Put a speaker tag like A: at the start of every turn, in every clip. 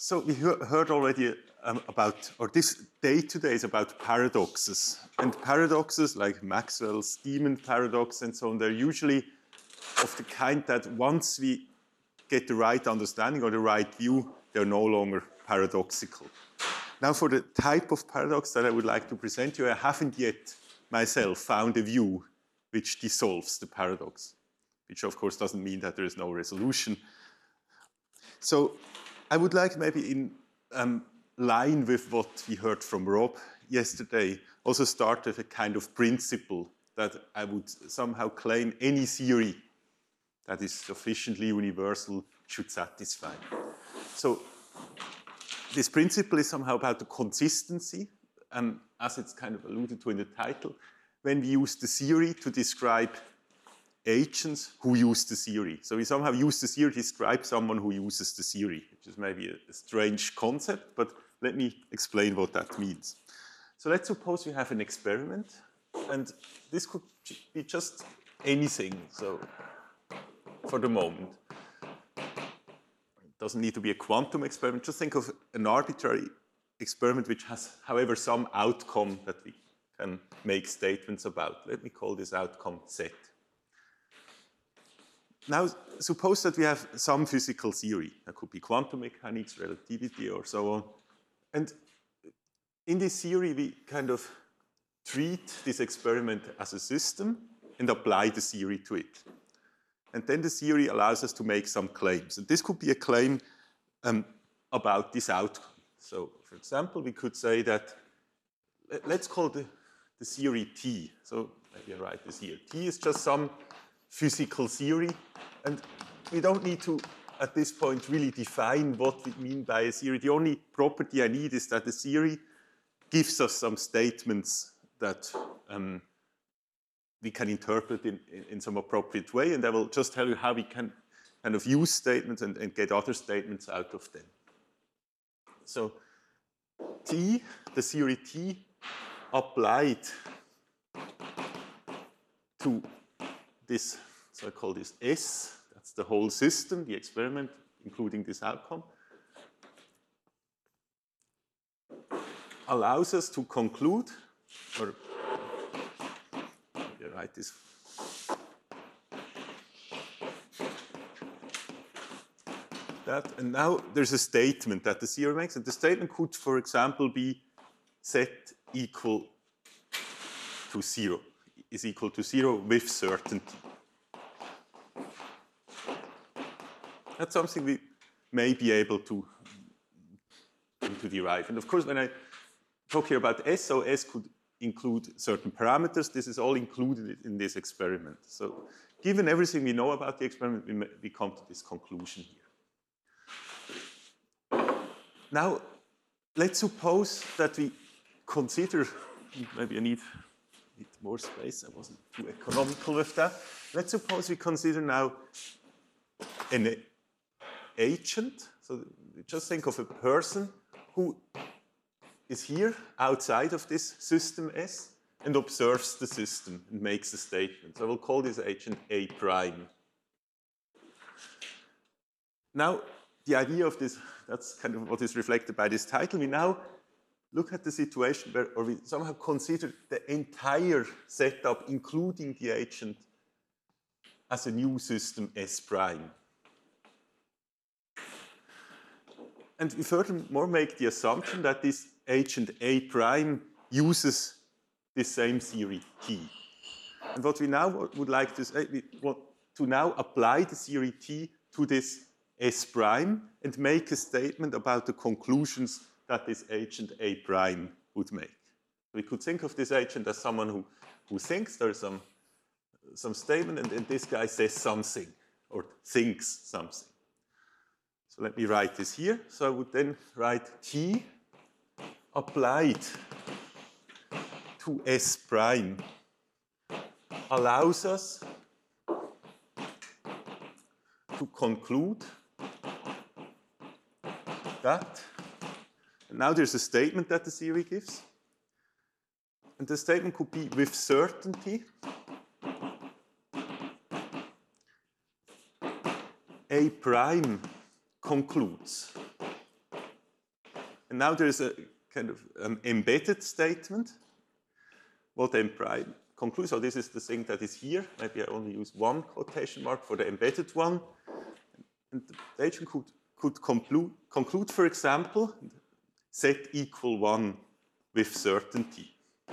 A: So we heard already about, or this day today is about paradoxes. And paradoxes like Maxwell's Demon paradox and so on, they're usually of the kind that once we get the right understanding or the right view, they're no longer paradoxical. Now for the type of paradox that I would like to present you, I haven't yet myself found a view which dissolves the paradox, which of course doesn't mean that there is no resolution. So I would like maybe in line with what we heard from Rob yesterday, also start with a kind of principle that I would somehow claim any theory that is sufficiently universal should satisfy. So this principle is somehow about the consistency, and as it's kind of alluded to in the title, when we use the theory to describe agents who use the theory. So we somehow use the theory to describe someone who uses the theory, which is maybe a strange concept, but let me explain what that means. So let's suppose we have an experiment, and this could be just anything, so for the moment. It doesn't need to be a quantum experiment. Just think of an arbitrary experiment which has, however, some outcome that we can make statements about. Let me call this outcome Z. Now, suppose that we have some physical theory. That could be quantum mechanics, relativity, or so on. And in this theory, we kind of treat this experiment as a system and apply the theory to it. And then the theory allows us to make some claims. And this could be a claim about this outcome. So, for example, we could say that, let's call the theory T. So maybe I write this here. T is just some physical theory. And we don't need to, at this point, really define what we mean by a theory. The only property I need is that the theory gives us some statements that we can interpret in some appropriate way, and I will just tell you how we can kind of use statements and get other statements out of them. So T, the theory T, applied to this, so I call this S, that's the whole system, the experiment, including this outcome, allows us to conclude, or write this. That, and now there's a statement that the theory makes, and the statement could, for example, be Z equal to 0, is equal to 0 with certainty. That's something we may be able to derive. And of course, when I talk here about S, so S could include certain parameters. This is all included in this experiment. So given everything we know about the experiment, we come to this conclusion here. Now, let's suppose that we consider, maybe I need more space, I wasn't too economical with that. Let's suppose we consider now an agent. So just think of a person who is here outside of this system S and observes the system and makes a statement. So I will call this agent A prime. Now, the idea of this, that's kind of what is reflected by this title. We now look at the situation where, or we somehow consider the entire setup, including the agent, as a new system S prime. And we furthermore make the assumption that this agent A prime uses the same theory T. And what we now would like to say, we want to now apply the theory T to this S prime and make a statement about the conclusions that this agent A prime would make. We could think of this agent as someone who thinks there is some statement, and this guy says something or thinks something. So let me write this here. So I would then write T applied to S prime allows us to conclude that, and now there's a statement that the theory gives, and the statement could be with certainty A prime concludes And now there's a kind of embedded statement. What M prime concludes, so this is the thing that is here. Maybe I only use one quotation mark for the embedded one. And the agent could conclude, for example, Z equal 1 with certainty.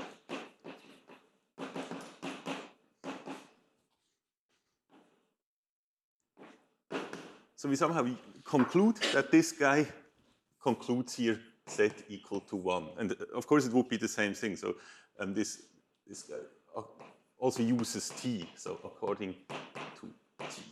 A: So we somehow conclude that this guy concludes here Z equal to 1. And of course it would be the same thing. So this guy also uses T, so according to T.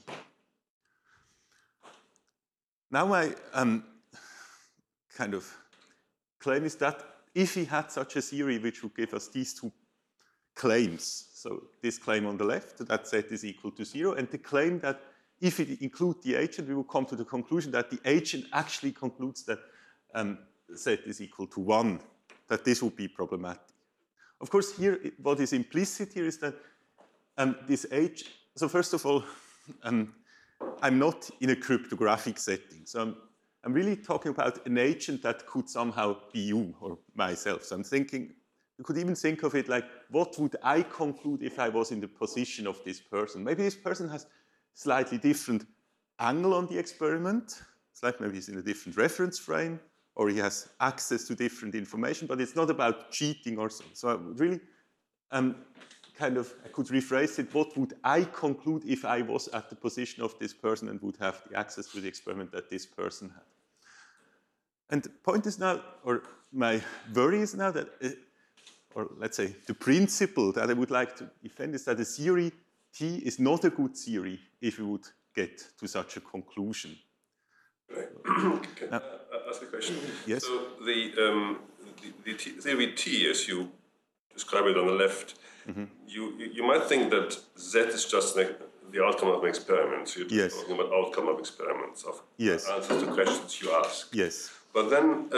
A: Now my kind of claim is that if he had such a theory which would give us these two claims, so this claim on the left, that Z is equal to 0, and the claim that if we include the agent, we will come to the conclusion that the agent actually concludes that Z is equal to 1, that this would be problematic. Of course, here, what is implicit here is that this agent, so first of all, I'm not in a cryptographic setting. So I'm really talking about an agent that could somehow be you or myself. So I'm thinking, you could even think of it like, what would I conclude if I was in the position of this person? Maybe this person has slightly different angle on the experiment. It's like maybe he's in a different reference frame, or he has access to different information, but it's not about cheating or so. So I would really I could rephrase it, what would I conclude if I was at the position of this person and would have the access to the experiment that this person had? And the point is now, or my worry is now that, or let's say the principle that I would like to defend is that the theory T is not a good theory if we would get to such a conclusion.
B: Can I ask a question?
A: Yes.
B: So the theory T, as you describe it on the left, you might think that Z is just the outcome of an experiment. So you're talking about outcome of experiments, of answers to questions you ask.
A: Yes.
B: But then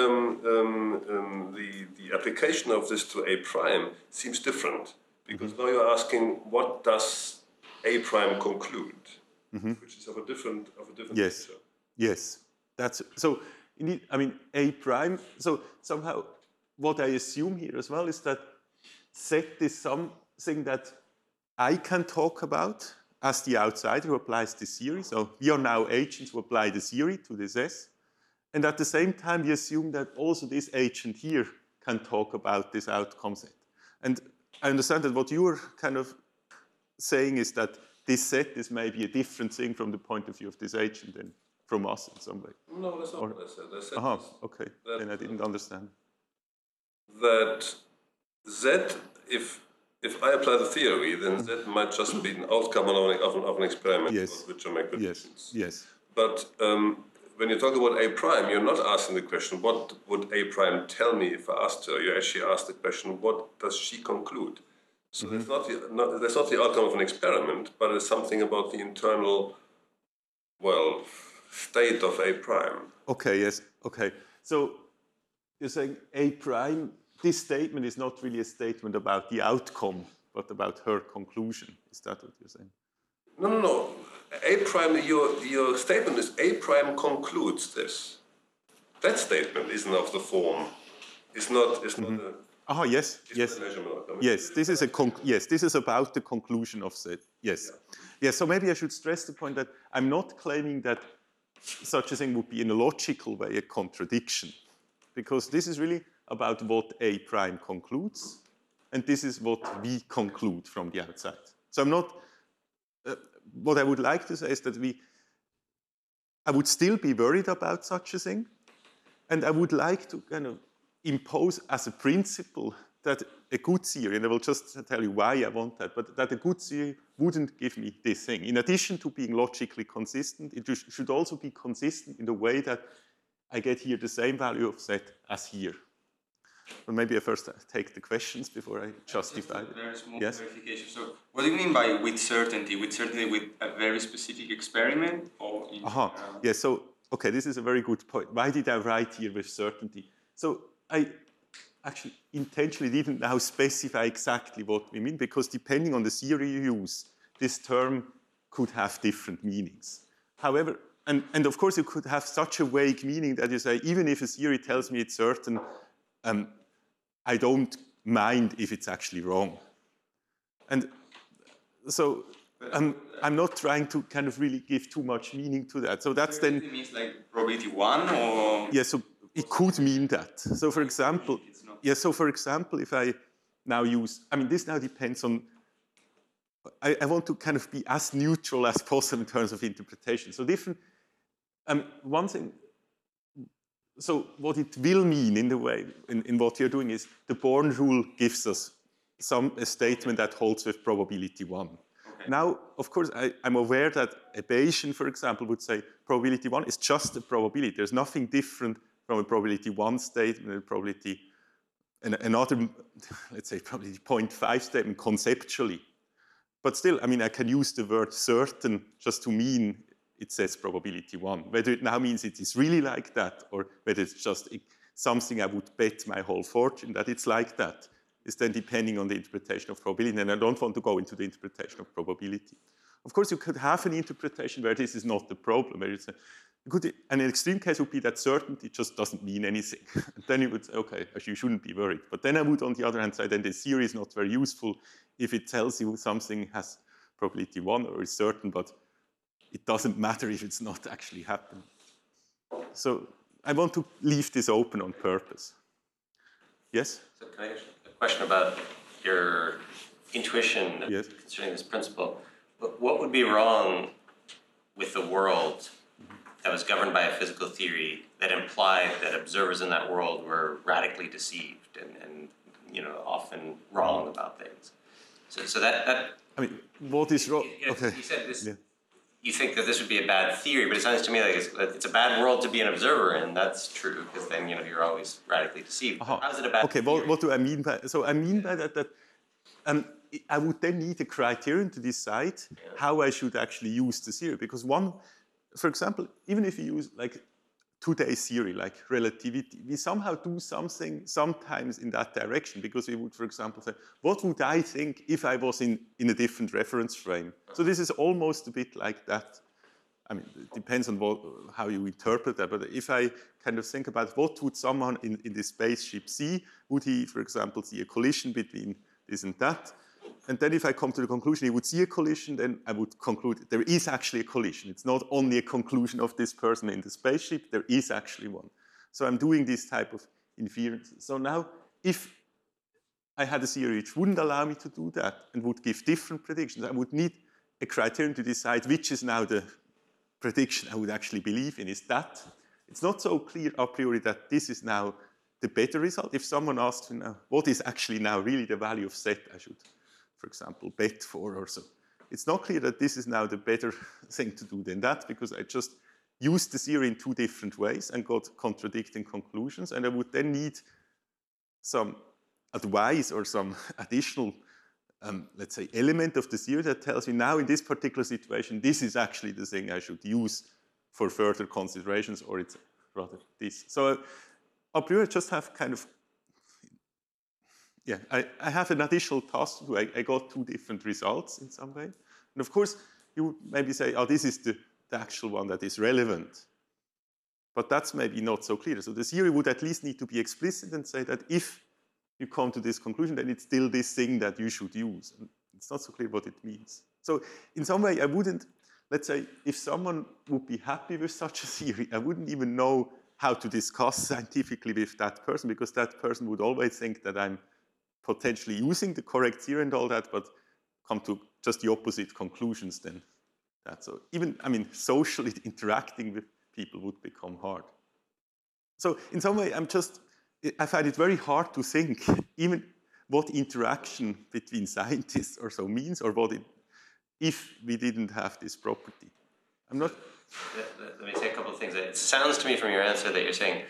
B: the application of this to A prime seems different, because now you're asking, what does A prime conclude, which is of a different nature.
A: Yes, that's so. Indeed, I mean A prime. So somehow, what I assume here as well is that Z is something that I can talk about as the outsider who applies the theory. So we are now agents who apply the theory to this S, and at the same time we assume that also this agent here can talk about this outcome set. And I understand that what you are kind of saying is that this set is maybe a different thing from the point of view of this agent than from us in some way.
B: No, that's not what I said.
A: Okay. Then I didn't understand.
B: That Z, if I apply the theory, then Z might just be an outcome of an experiment which I make predictions.
A: Yes.
B: But when you talk about A prime, you're not asking the question, what would A prime tell me if I asked her? You actually ask the question, what does she conclude? So that's not the outcome of an experiment, but it's something about the internal, state of A prime.
A: Okay, yes, okay. So you're saying A prime, this statement is not really a statement about the outcome, but about her conclusion. Is that what you're saying?
B: No. A prime, your statement is A prime concludes this. That statement isn't of the form. It's not a...
A: yes. This is about the conclusion of Z. Yes. Yes, so maybe I should stress the point that I'm not claiming that such a thing would be in a logical way a contradiction, because this is really about what A prime concludes, and this is what we conclude from the outside. So I'm not, what I would like to say is that I would still be worried about such a thing, and I would like to kind of impose as a principle that a good theory, and I will just tell you why I want that, but that a good theory wouldn't give me this thing. In addition to being logically consistent, it should also be consistent in the way that I get here the same value of Z as here. But maybe I first take the questions before I justify it.
C: Very small clarification. So what do you mean by with certainty? With certainty with a very specific experiment? Or in
A: Yeah, so, okay, this is a very good point. Why did I write here with certainty? So I actually intentionally didn't now specify exactly what we mean, because depending on the theory you use, this term could have different meanings. However, and of course, you could have such a vague meaning that you say, even if a theory tells me it's certain, I don't mind if it's actually wrong. And so I'm not trying to kind of really give too much meaning to that. So that's then...
C: It means like probability 1 or...
A: Yeah, so it could mean that. So for example, if I now use... I mean, this now depends on... I want to kind of be as neutral as possible in terms of interpretation. So different... one thing... So what it will mean in the way, in what you're doing is, the Born rule gives us a statement that holds with probability 1. Okay. Now, of course, I'm aware that a Bayesian, for example, would say probability 1 is just a probability. There's nothing different from a probability 1 statement and a probability, another, let's say, probability 0.5 statement conceptually. But still, I mean, I can use the word certain just to mean it says probability 1. Whether it now means it is really like that, or whether it's just something I would bet my whole fortune that it's like that, is then depending on the interpretation of probability, and I don't want to go into the interpretation of probability. Of course, you could have an interpretation where this is not the problem, where it's an extreme case would be that certainty just doesn't mean anything. And then you would say, okay, you shouldn't be worried. But then I would, on the other hand, say then the theory is not very useful if it tells you something has probability 1 or is certain, but it doesn't matter if it's not actually happening. So I want to leave this open on purpose. Yes?
D: So can I ask a question about your intuition concerning this principle? What would be wrong with the world that was governed by a physical theory that implied that observers in that world were radically deceived and often wrong about things? So that
A: I mean, what is wrong?
D: Okay. You said this. Yeah. You think that this would be a bad theory, but it sounds to me like it's a bad world to be an observer, and that's true because then you're always radically deceived. How is it a bad theory?
A: Okay, what do I mean by so? I mean by that I would then need a criterion to decide how I should actually use the theory, because for example, even if you use like today's theory, like relativity, we somehow do something sometimes in that direction, because we would, for example, say, what would I think if I was in a different reference frame? So this is almost a bit like that. I mean, it depends on how you interpret that, but if I kind of think about what would someone in this spaceship see, would he, for example, see a collision between this and that? And then if I come to the conclusion he would see a collision, then I would conclude there is actually a collision. It's not only a conclusion of this person in the spaceship, there is actually one. So I'm doing this type of inference. So now, if I had a theory which wouldn't allow me to do that and would give different predictions, I would need a criterion to decide which is now the prediction I would actually believe in. Is that? It's not so clear a priori that this is now the better result. If someone asks me now, what is actually now really the value of Z I should, for example, bet for or so, it's not clear that this is now the better thing to do than that, because I just used the theory in two different ways and got contradicting conclusions, and I would then need some advice or some additional, let's say, element of the theory that tells me now in this particular situation, this is actually the thing I should use for further considerations, or it's rather this. So a priori, I just have kind of, I have an additional task to do. I got two different results in some way. And of course, you would maybe say, oh, this is the actual one that is relevant. But that's maybe not so clear. So the theory would at least need to be explicit and say that if you come to this conclusion, then it's still this thing that you should use. And it's not so clear what it means. So in some way, I wouldn't, let's say, if someone would be happy with such a theory, I wouldn't even know how to discuss scientifically with that person, because that person would always think that I'm potentially using the correct theory and all that, but come to just the opposite conclusions then. So even, I mean, socially interacting with people would become hard. So in some way, I find it very hard to think even what interaction between scientists or so means, or what if we didn't have this property. I'm not...
D: Let me say a couple of things. It sounds to me from your answer that you're saying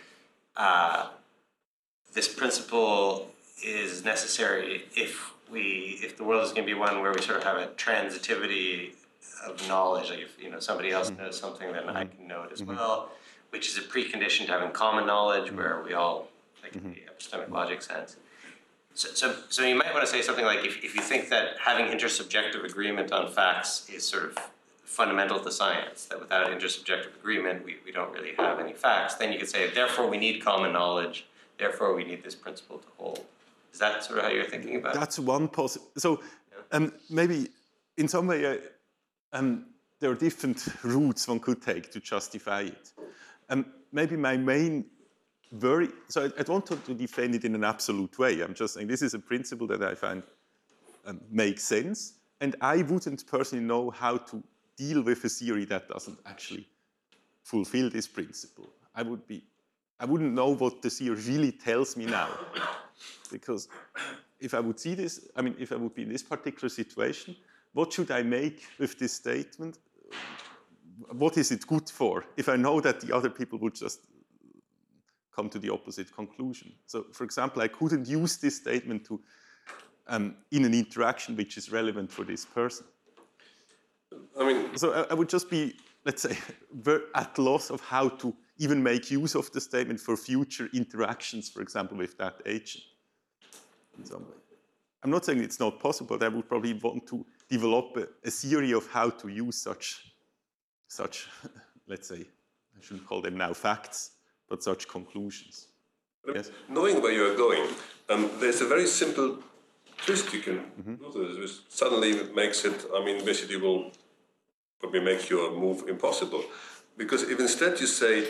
D: this principle is necessary if the world is going to be one where we sort of have a transitivity of knowledge. Like if somebody else knows something, then I can know it as well, which is a precondition to having common knowledge where we all, like in the epistemic logic sense. So you might want to say something like if you think that having intersubjective agreement on facts is sort of fundamental to science, that without intersubjective agreement, we don't really have any facts. Then you could say, therefore, we need common knowledge. Therefore, we need this principle to hold. Is that sort of how you're thinking about it?
A: That's one possible. So maybe in some way, there are different routes one could take to justify it. Maybe my main worry, so I don't want to defend it in an absolute way. I'm just saying this is a principle that I find makes sense. And I wouldn't personally know how to deal with a theory that doesn't actually fulfill this principle. I wouldn't know what the theory really tells me now. Because if I would see this, I mean, if I would be in this particular situation, what should I make with this statement? What is it good for if I know that the other people would just come to the opposite conclusion? So, for example, I couldn't use this statement to in an interaction which is relevant for this person.
B: I mean,
A: so I would just be, let's say, at loss of how to even make use of the statement for future interactions, for example, with that agent in some way. I'm not saying it's not possible, but I would probably want to develop a theory of how to use such, let's say, I shouldn't call them now facts, but such conclusions. Yes?
B: Knowing where you're going, there's a very simple twist you can do this, which suddenly makes it, I mean, basically will probably make your move impossible. Because if instead you say,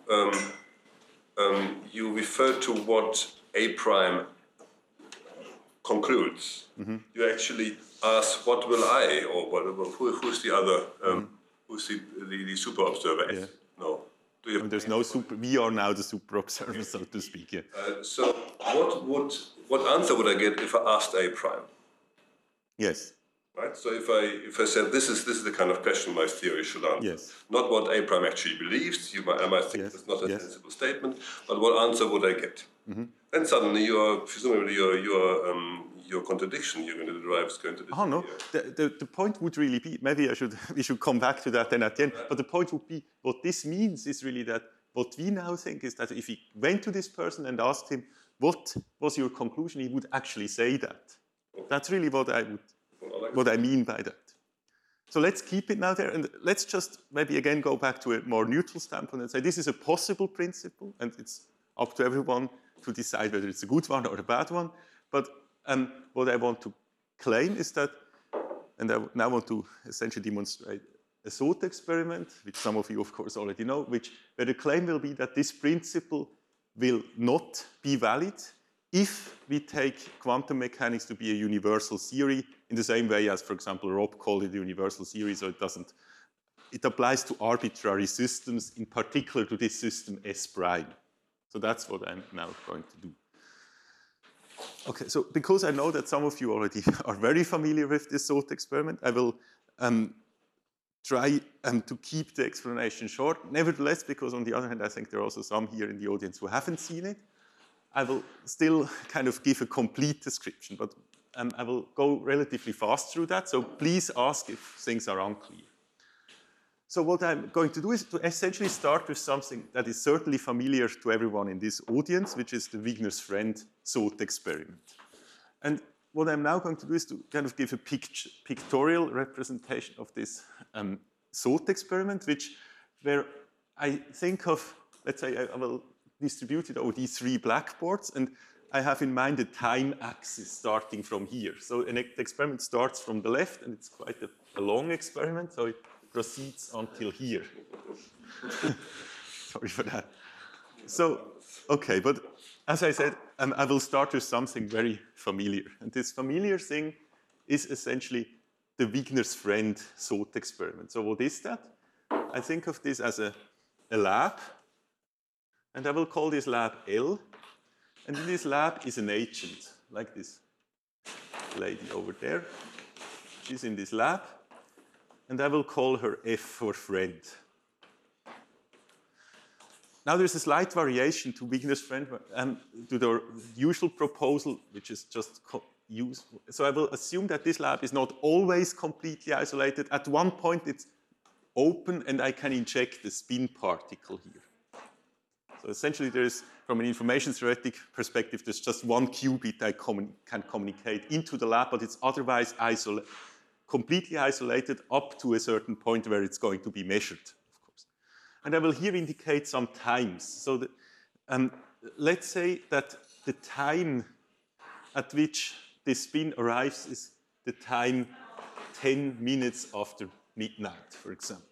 B: you refer to what A prime concludes, you actually ask, what will I, or who's the other, who's the super observer?
A: Yeah.
B: No.
A: There's no super, we are now the super observer, so to speak. Yeah.
B: So what answer would I get if I asked A prime?
A: Yes.
B: Right. So if I said this is the kind of question my theory should answer,
A: yes.
B: Not what A prime actually believes. I might think
A: yes.
B: it's not a
A: yes.
B: sensible statement, but what answer would I get? And suddenly presumably your contradiction you're going to derive is going to disappear.
A: Oh no, the point would really be, maybe we should come back to that then at the end, but the point would be, what this means is really that what we now think is that if we went to this person and asked him, what was your conclusion, he would actually say that. Okay. That's really what I mean by that. So let's keep it now there, and let's just maybe again go back to a more neutral standpoint and say this is a possible principle, and it's up to everyone to decide whether it's a good one or a bad one. But what I want to claim is that, and I now want to essentially demonstrate a thought experiment, which some of you, of course, already know, where the claim will be that this principle will not be valid if we take quantum mechanics to be a universal theory in the same way as, for example, Rob called it a universal theory, so it applies to arbitrary systems, in particular to this system S prime. So that's what I'm now going to do. Okay, so because I know that some of you already are very familiar with this thought experiment, I will try to keep the explanation short. Nevertheless, because on the other hand, I think there are also some here in the audience who haven't seen it, I will still kind of give a complete description, but I will go relatively fast through that, so please ask if things are unclear. So what I'm going to do is to essentially start with something that is certainly familiar to everyone in this audience, which is the Wigner's friend thought experiment. And what I'm now going to do is to kind of give a pictorial representation of this thought experiment, where I think of, let's say, I will distribute it over these three blackboards, and I have in mind a time axis starting from here. So the experiment starts from the left, and it's quite a long experiment, so it proceeds until here. Sorry for that. So, okay, but as I said, I will start with something very familiar. And this familiar thing is essentially the Wigner's friend thought experiment. So what is that? I think of this as a lab, and I will call this lab L. And in this lab is an agent, like this lady over there. She's in this lab. And I will call her F for friend. Now there's a slight variation to Wigner's friend, to the usual proposal, which is just useful. So I will assume that this lab is not always completely isolated. At one point it's open and I can inject a spin particle here. So essentially there's, from an information theoretic perspective, there's just one qubit I can communicate into the lab, but it's otherwise completely isolated up to a certain point where it's going to be measured, of course. And I will here indicate some times. So that, let's say that the time at which this spin arrives is the time 10 minutes after midnight, for example.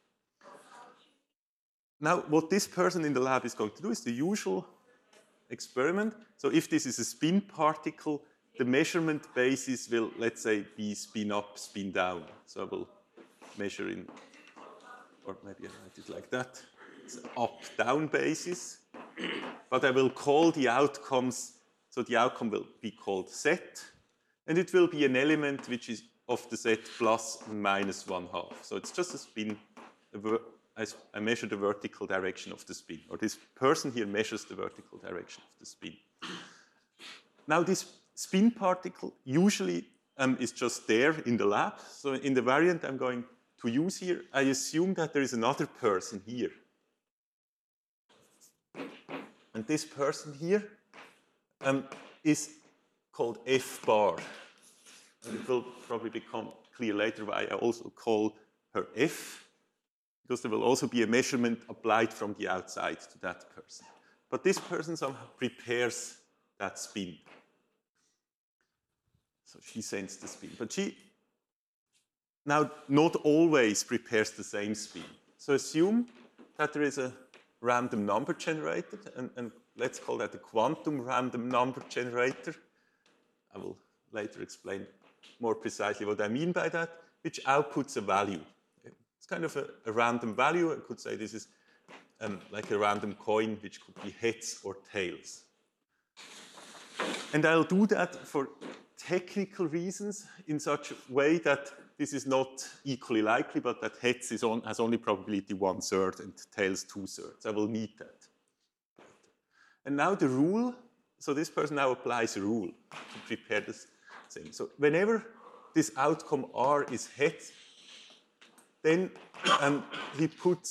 A: Now, what this person in the lab is going to do is the usual experiment. So if this is a spin particle, the measurement basis will, let's say, be spin up, spin down. So I will measure in, or maybe I write it like that. It's up-down basis. But I will call the outcomes, so the outcome will be called Z, and it will be an element which is of the Z plus and minus 1/2. So it's just a spin. I measure the vertical direction of the spin, or this person here measures the vertical direction of the spin. Now this spin particle usually is just there in the lab. So in the variant I'm going to use here, I assume that there is another person here. And this person here is called F bar. And it will probably become clear later why I also call her F, because there will also be a measurement applied from the outside to that person. But this person somehow prepares that spin. So she sends the spin. But she now not always prepares the same spin. So assume that there is a random number generated, and let's call that a quantum random number generator. I will later explain more precisely what I mean by that, which outputs a value. It's kind of a random value. I could say this is like a random coin, which could be heads or tails. And I'll do that for technical reasons in such a way that this is not equally likely, but that heads has only probability 1/3 and tails 2/3. I will need that. And now the rule, so this person now applies a rule to prepare this thing. So whenever this outcome R is head, then he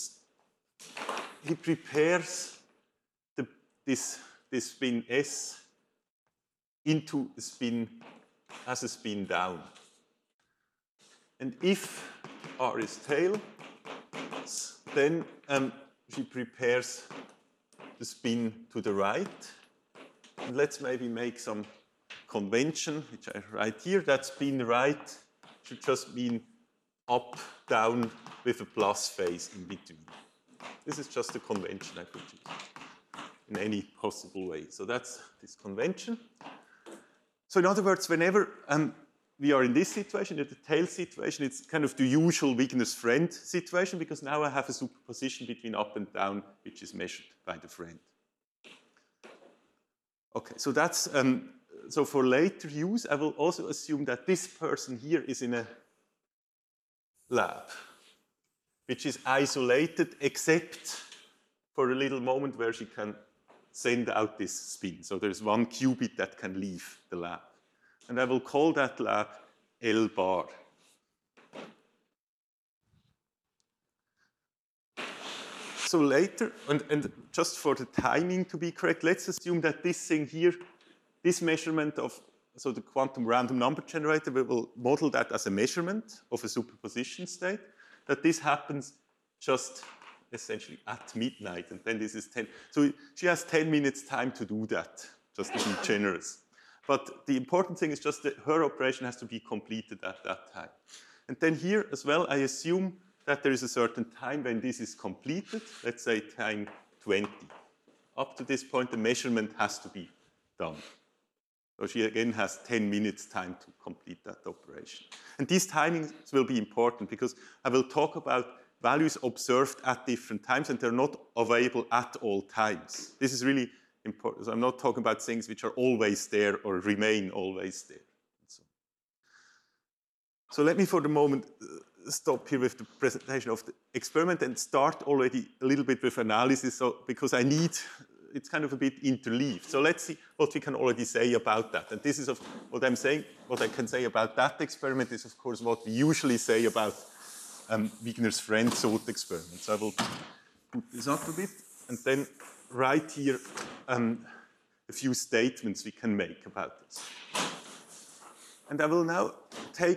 A: prepares this spin S into a spin as a spin down. And if R is tail, then she prepares the spin to the right. And let's maybe make some convention, which I write here. That spin right should just mean up, down with a plus phase in between. This is just a convention I could use in any possible way. So that's this convention. So in other words, whenever we are in this situation, in the tail situation, it's kind of the usual Wigner's friend situation, because now I have a superposition between up and down, which is measured by the friend. Okay, so that's, so for later use, I will also assume that this person here is in a lab, which is isolated except for a little moment where she can send out this spin. So there's one qubit that can leave the lab. And I will call that lab L bar. So later, and just for the timing to be correct, let's assume that this thing here, this measurement of, so the quantum random number generator, we will model that as a measurement of a superposition state, that this happens just essentially at midnight, and then this is 10. So she has 10 minutes time to do that, just to be generous. But the important thing is just that her operation has to be completed at that time. And then here as well, I assume that there is a certain time when this is completed, let's say time 20. Up to this point, the measurement has to be done. So she again has 10 minutes time to complete that operation. And these timings will be important because I will talk about values observed at different times, and they're not available at all times. This is really important. So I'm not talking about things which are always there or remain always there. So let me for the moment stop here with the presentation of the experiment and start already a little bit with analysis, so, because I need, it's kind of a bit interleaved. So let's see what we can already say about that. And this is what I'm saying, what I can say about that experiment is of course what we usually say about Wigner's friend thought experiment. So I will put this up a bit and then write here a few statements we can make about this. And I will now take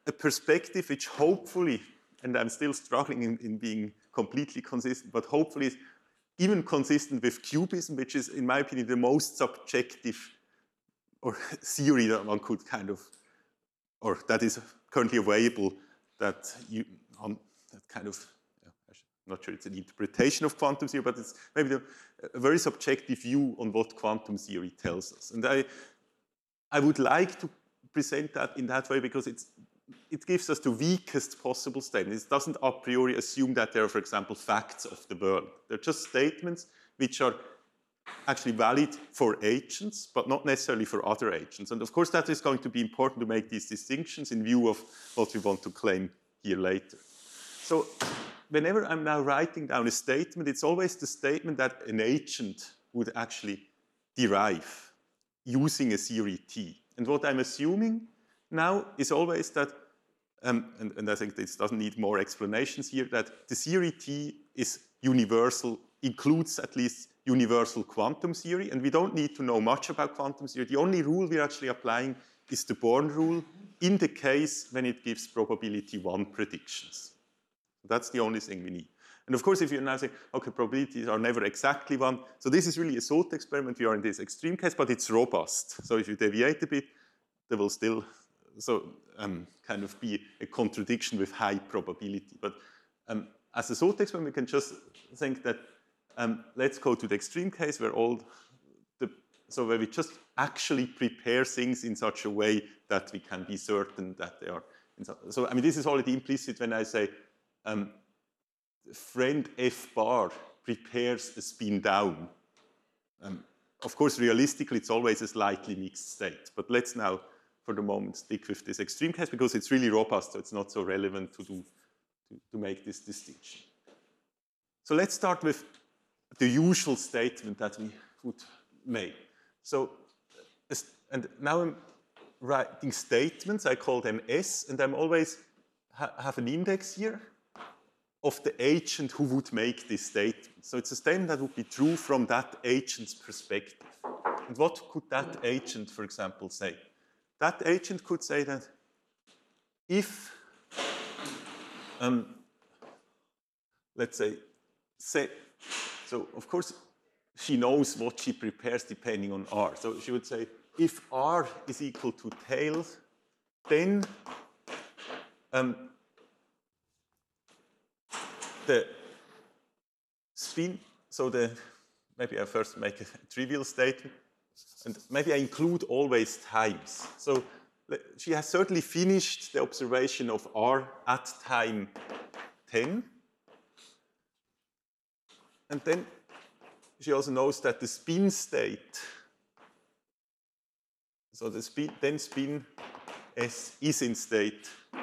A: a perspective which hopefully, and I'm still struggling in being completely consistent, but hopefully is even consistent with cubism, which is, in my opinion, the most subjective or theory that one could kind of, or that is currently available, that you, that kind of, I'm not sure it's an interpretation of quantum theory, but it's maybe a very subjective view on what quantum theory tells us. And I would like to present that in that way because it gives us the weakest possible statement. It doesn't a priori assume that there are, for example, facts of the world. They're just statements which are actually valid for agents, but not necessarily for other agents. And of course, that is going to be important to make these distinctions in view of what we want to claim here later. So whenever I'm now writing down a statement, it's always the statement that an agent would actually derive using a theory T. And what I'm assuming now is always that, and I think this doesn't need more explanations here, that the theory T is universal, includes at least universal quantum theory, and we don't need to know much about quantum theory. The only rule we're actually applying is the Born rule in the case when it gives probability 1 predictions. That's the only thing we need. And of course, if you now say, okay, probabilities are never exactly 1, so this is really a thought experiment. We are in this extreme case, but it's robust. So if you deviate a bit, there will still kind of be a contradiction with high probability. But as a thought experiment, we can just think that let's go to the extreme case where where we just actually prepare things in such a way that we can be certain that they are. So I mean, this is already implicit when I say friend F bar prepares a spin down. Of course, realistically, it's always a slightly mixed state. But let's now, for the moment, stick with this extreme case because it's really robust, so it's not so relevant to make this distinction. So let's start with the usual statement that we would make. So, and now I'm writing statements, I call them S, and I'm always have an index here of the agent who would make this statement. So it's a statement that would be true from that agent's perspective. And what could that agent, for example, say? That agent could say that if, let's say, so of course, she knows what she prepares depending on R. So she would say, if R is equal to tails, then the spin, so maybe I first make a trivial statement, and maybe I include always times. So she has certainly finished the observation of R at time 10. And then she also knows that the spin state, so the spin S is in state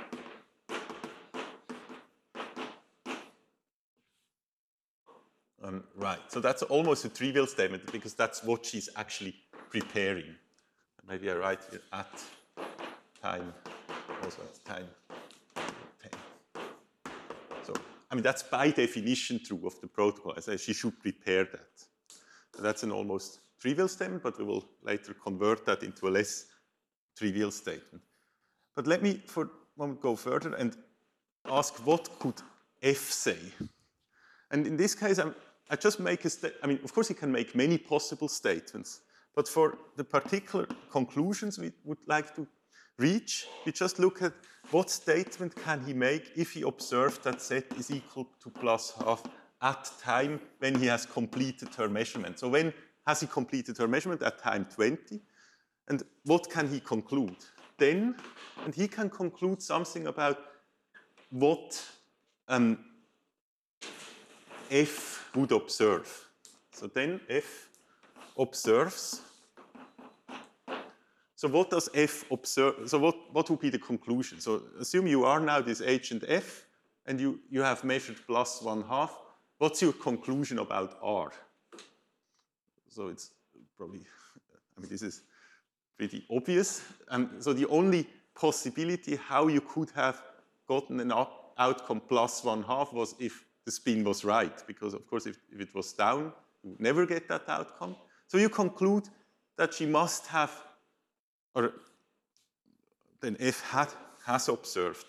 A: right. So that's almost a trivial statement because that's what she's actually preparing. Maybe I write it at time, also at time 10. So, I mean, that's by definition true of the protocol. I say she should prepare that. So that's an almost trivial statement, but we will later convert that into a less trivial statement. But let me for a moment go further and ask what could F say? And in this case, I just make a statement. I mean, of course, he can make many possible statements. But for the particular conclusions we would like to reach, we just look at what statement can he make if he observed that Z is equal to plus half at time when he has completed her measurement. So when has he completed her measurement? At time 20. And what can he conclude? Then, and he can conclude something about what F would observe. So then F observes. So what does F observe? So what would be the conclusion? So assume you are now this agent F, and you have measured plus 1/2. What's your conclusion about R? So it's probably, I mean, this is pretty obvious. So the only possibility how you could have gotten an outcome plus 1/2 was if the spin was right, because of course if it was down, you would never get that outcome. So you conclude that she must have, or then F has observed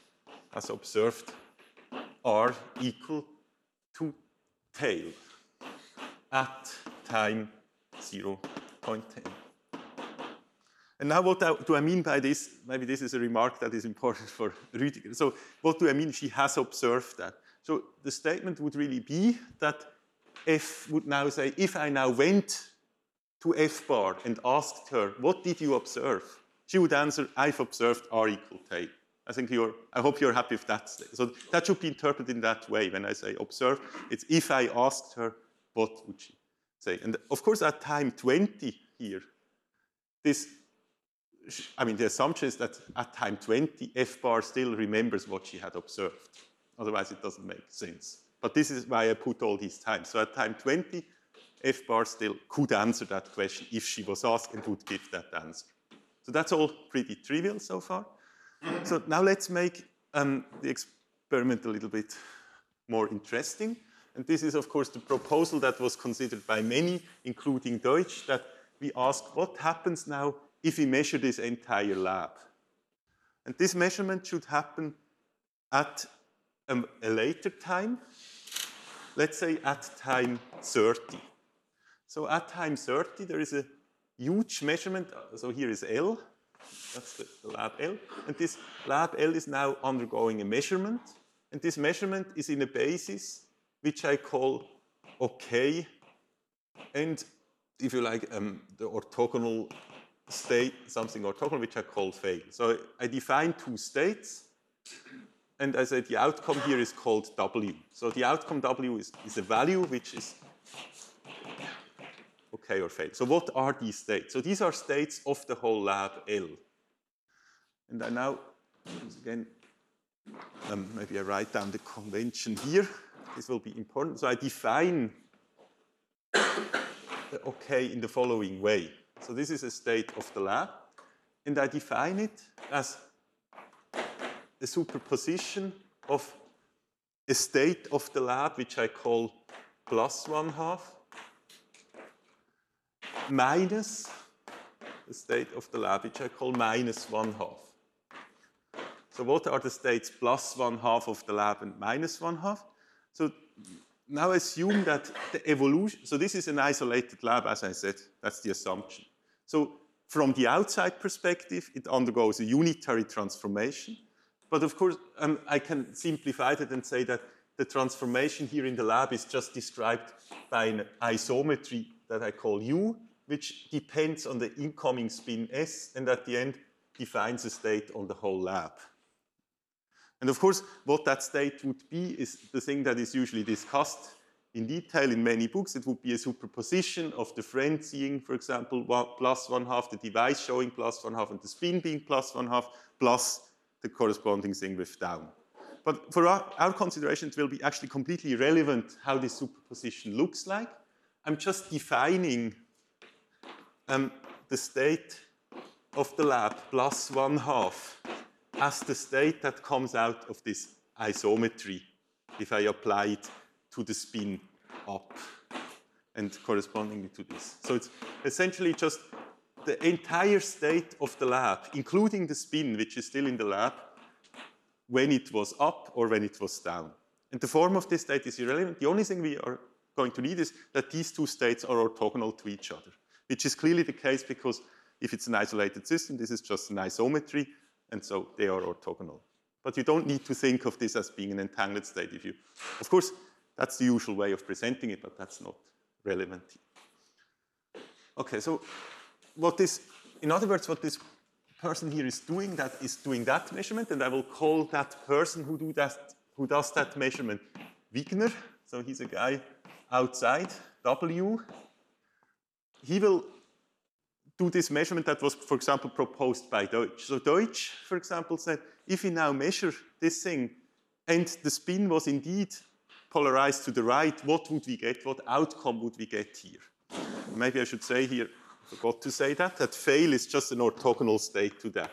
A: R equal to tail at time 0.10. And now what do I mean by this? Maybe this is a remark that is important for Rüdiger. So what do I mean she has observed that? So the statement would really be that F would now say, if I now went to F bar and asked her, what did you observe? She would answer, I've observed R equal tail. I hope you're happy with that. So that should be interpreted in that way. When I say observe, it's if I asked her, what would she say? And of course, at time 20 here, the assumption is that at time 20, F bar still remembers what she had observed. Otherwise, it doesn't make sense. But this is why I put all these times. So at time 20, F bar still could answer that question if she was asked and would give that answer. So that's all pretty trivial so far. So now let's make the experiment a little bit more interesting. And this is, of course, the proposal that was considered by many, including Deutsch, that we ask what happens now if we measure this entire lab. And this measurement should happen at a later time, let's say at time 30. So at time 30, there is a huge measurement. So here is L. That's the lab L. And this lab L is now undergoing a measurement. And this measurement is in a basis which I call OK. And if you like, the orthogonal state, something orthogonal, which I call fail. So I define two states. And I said the outcome here is called W. So the outcome W is a value which is OK or fail. So what are these states? So these are states of the whole lab L. And I now, once again, maybe I write down the convention here. This will be important. So I define the OK in the following way. So this is a state of the lab. And I define it as a superposition of a state of the lab, which I call plus 1/2, minus the state of the lab, which I call minus 1/2. So what are the states plus 1/2 of the lab and minus 1/2? So now assume that the evolution, so this is an isolated lab, as I said, that's the assumption. So from the outside perspective, it undergoes a unitary transformation. But of course, I can simplify that and say that the transformation here in the lab is just described by an isometry that I call U, which depends on the incoming spin S, and at the end defines a state on the whole lab. And of course, what that state would be is the thing that is usually discussed in detail in many books. It would be a superposition of the friend seeing, for example, plus 1/2, the device showing plus 1/2, and the spin being plus 1/2, plus the corresponding thing with down. But for our consideration, it will be actually completely irrelevant how this superposition looks like. I'm just defining the state of the lab plus 1/2 as the state that comes out of this isometry if I apply it to the spin up and correspondingly to this. So it's essentially just the entire state of the lab, including the spin, which is still in the lab, when it was up or when it was down. And the form of this state is irrelevant. The only thing we are going to need is that these two states are orthogonal to each other, which is clearly the case because if it's an isolated system, this is just an isometry, and so they are orthogonal. But you don't need to think of this as being an entangled state. Of course, that's the usual way of presenting it, but that's not relevant here. Okay, so in other words, what this person here is doing that measurement, and I will call that person who does that measurement Wigner. So he's a guy outside, W. He will do this measurement that was, for example, proposed by Deutsch. So Deutsch, for example, said, if we now measure this thing and the spin was indeed polarized to the right, what would we get? What outcome would we get here? Maybe I should say here, I forgot to say that fail is just an orthogonal state to that.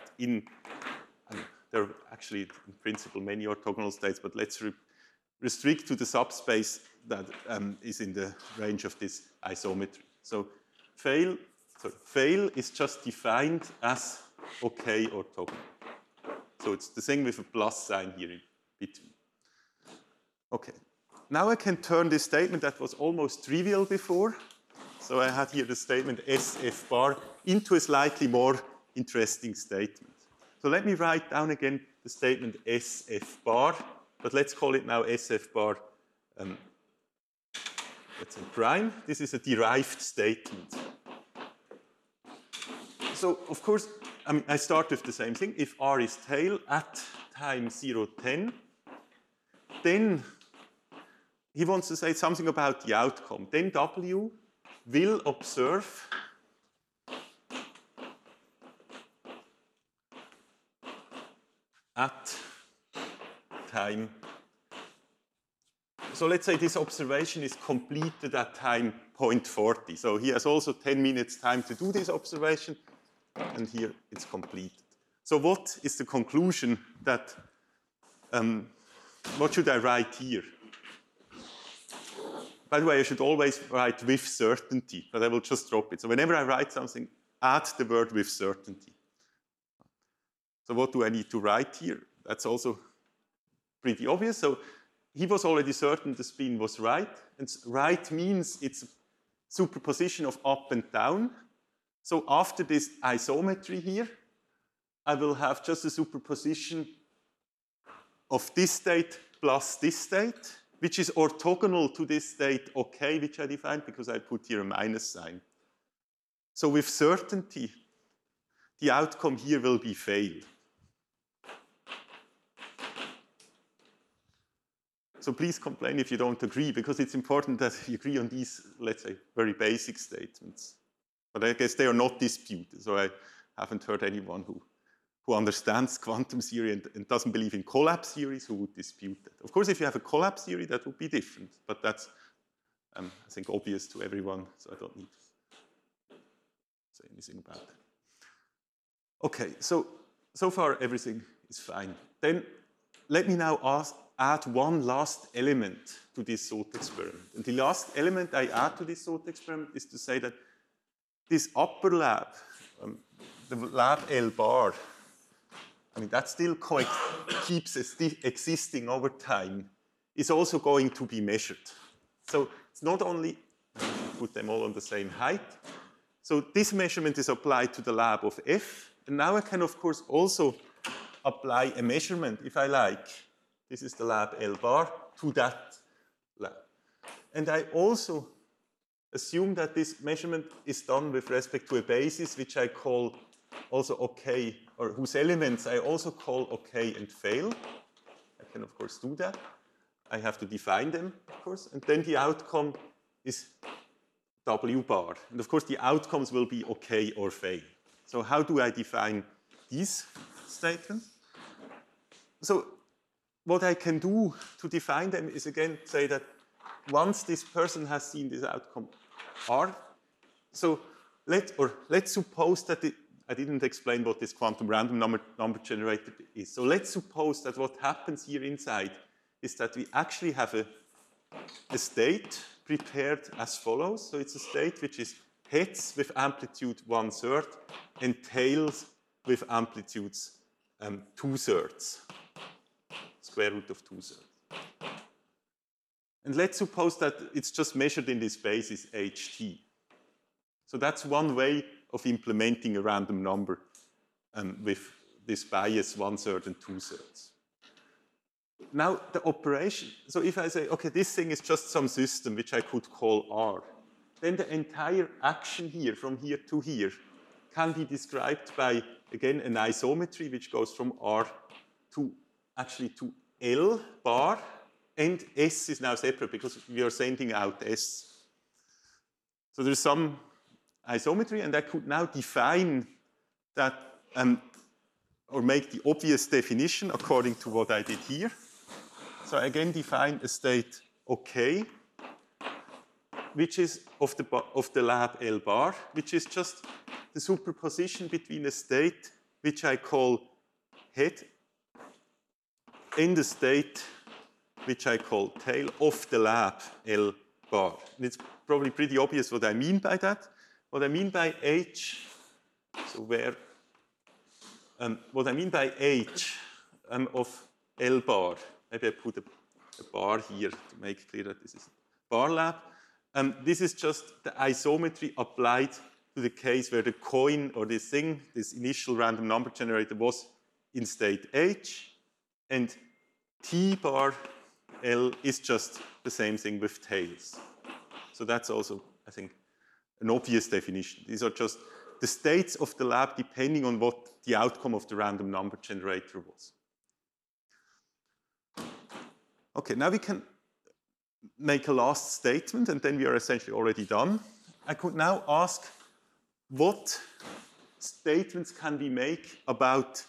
A: There are actually, in principle, many orthogonal states, but let's restrict to the subspace that is in the range of this isometry. So fail is just defined as OK orthogonal. So it's the thing with a plus sign here in between. Okay. Now I can turn this statement that was almost trivial before. So I had here the statement SF bar into a slightly more interesting statement. So let me write down again the statement SF bar, but let's call it now SF bar, let's say prime. This is a derived statement. So of course, I mean, I start with the same thing. If R is tail at time 0, 10, then he wants to say something about the outcome. Then W will observe at time. So let's say this observation is completed at time 0.40. So he has also 10 minutes time to do this observation, and here it's completed. So what is the conclusion that, what should I write here? By the way, I should always write with certainty, but I will just drop it. So whenever I write something, add the word with certainty. So what do I need to write here? That's also pretty obvious. So he was already certain the spin was right. And right means it's a superposition of up and down. So after this isometry here, I will have just a superposition of this state plus this state, which is orthogonal to this state OK, which I defined because I put here a minus sign. So with certainty, the outcome here will be fail. So please complain if you don't agree, because it's important that you agree on these, let's say, very basic statements. But I guess they are not disputed, so I haven't heard anyone who understands quantum theory and doesn't believe in collapse theories who would dispute that. Of course, if you have a collapse theory, that would be different, but that's, I think, obvious to everyone, so I don't need to say anything about that. Okay, so far everything is fine. Then let me now add one last element to this thought experiment. And the last element I add to this thought experiment is to say that this upper lab, the lab L bar, I mean, that still keeps existing over time, is also going to be measured. So it's not only put them all on the same height. So this measurement is applied to the lab of F. And now I can, of course, also apply a measurement, if I like. This is the lab L bar, to that lab. And I also assume that this measurement is done with respect to a basis which I call also OK, or whose elements I also call OK and fail. I can, of course, do that. I have to define them, of course. And then the outcome is W bar. And of course, the outcomes will be OK or fail. So how do I define these statements? So what I can do to define them is, again, say that once this person has seen this outcome R, so let's suppose that I didn't explain what this quantum random number generator is. So let's suppose that what happens here inside is that we actually have a state prepared as follows. So it's a state which is heads with amplitude 1/3 and tails with amplitudes 2/3, square root of 2/3. And let's suppose that it's just measured in this basis HT. So that's one way of implementing a random number with this bias 1/3 and 2/3. Now the operation, so if I say, okay, this thing is just some system which I could call R, then the entire action here, from here to here, can be described by, again, an isometry which goes from R to actually to L bar, and S is now separate because we are sending out S. So there's some isometry, and I could now define that, or make the obvious definition according to what I did here. So I again define a state OK, which is of the lab L bar, which is just the superposition between a state which I call head and a state which I call tail of the lab L bar. And it's probably pretty obvious what I mean by that. What I mean by H, so what I mean by H of L bar. Maybe I put a bar here to make clear that this is bar lab. This is just the isometry applied to the case where the coin or this thing, this initial random number generator, was in state H, and T bar L is just the same thing with tails. So that's also, I think, an obvious definition. These are just the states of the lab depending on what the outcome of the random number generator was. Okay, now we can make a last statement, and then we are essentially already done. I could now ask what statements can we make about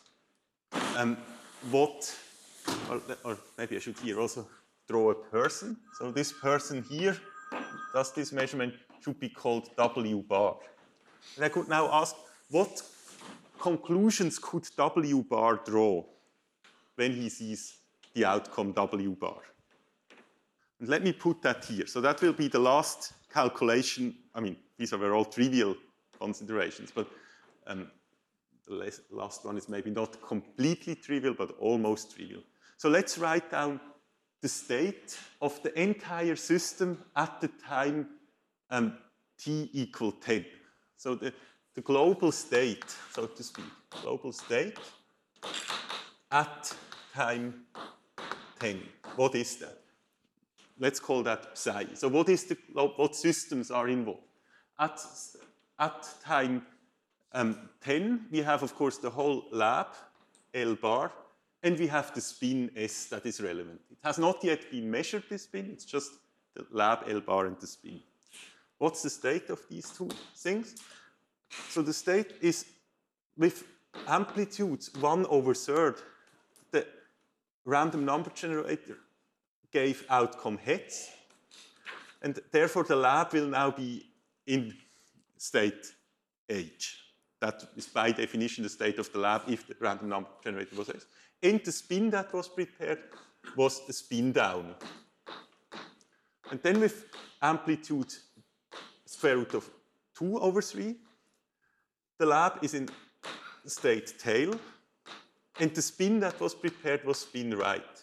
A: or maybe I should here also draw a person. So this person here does this measurement should be called W bar. And I could now ask what conclusions could W bar draw when he sees the outcome W bar. And let me put that here. So that will be the last calculation. I mean, these were all trivial considerations, but the last one is maybe not completely trivial, but almost trivial. So let's write down the state of the entire system at the time t equal 10. So the global state, so to speak, global state at time 10. What is that? Let's call that psi. So what systems are involved? At time 10, we have, of course, the whole lab, L bar, and we have the spin S that is relevant. It has not yet been measured, this spin. It's just the lab, L bar, and the spin. What's the state of these two things? So the state is with amplitudes 1/3. The random number generator gave outcome heads, and therefore the lab will now be in state H. That is by definition the state of the lab if the random number generator was H. And the spin that was prepared was the spin down. And then with amplitude square root of 2/3, the lab is in state tail, and the spin that was prepared was spin right.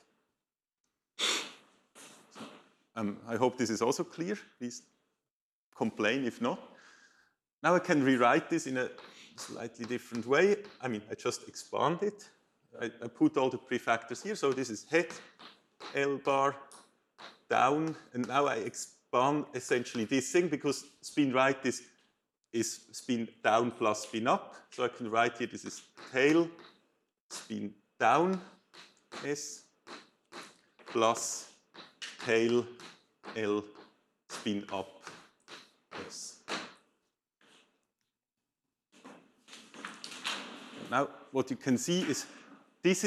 A: I hope this is also clear. Please complain if not. Now I can rewrite this in a slightly different way. I mean, I just expand it. I put all the prefactors here. So this is head, L bar, down, and now I expand essentially this thing because spin right is spin down plus spin up. So I can write here this is tail, spin down, S, plus tail, L, spin up, S. Now, what you can see is this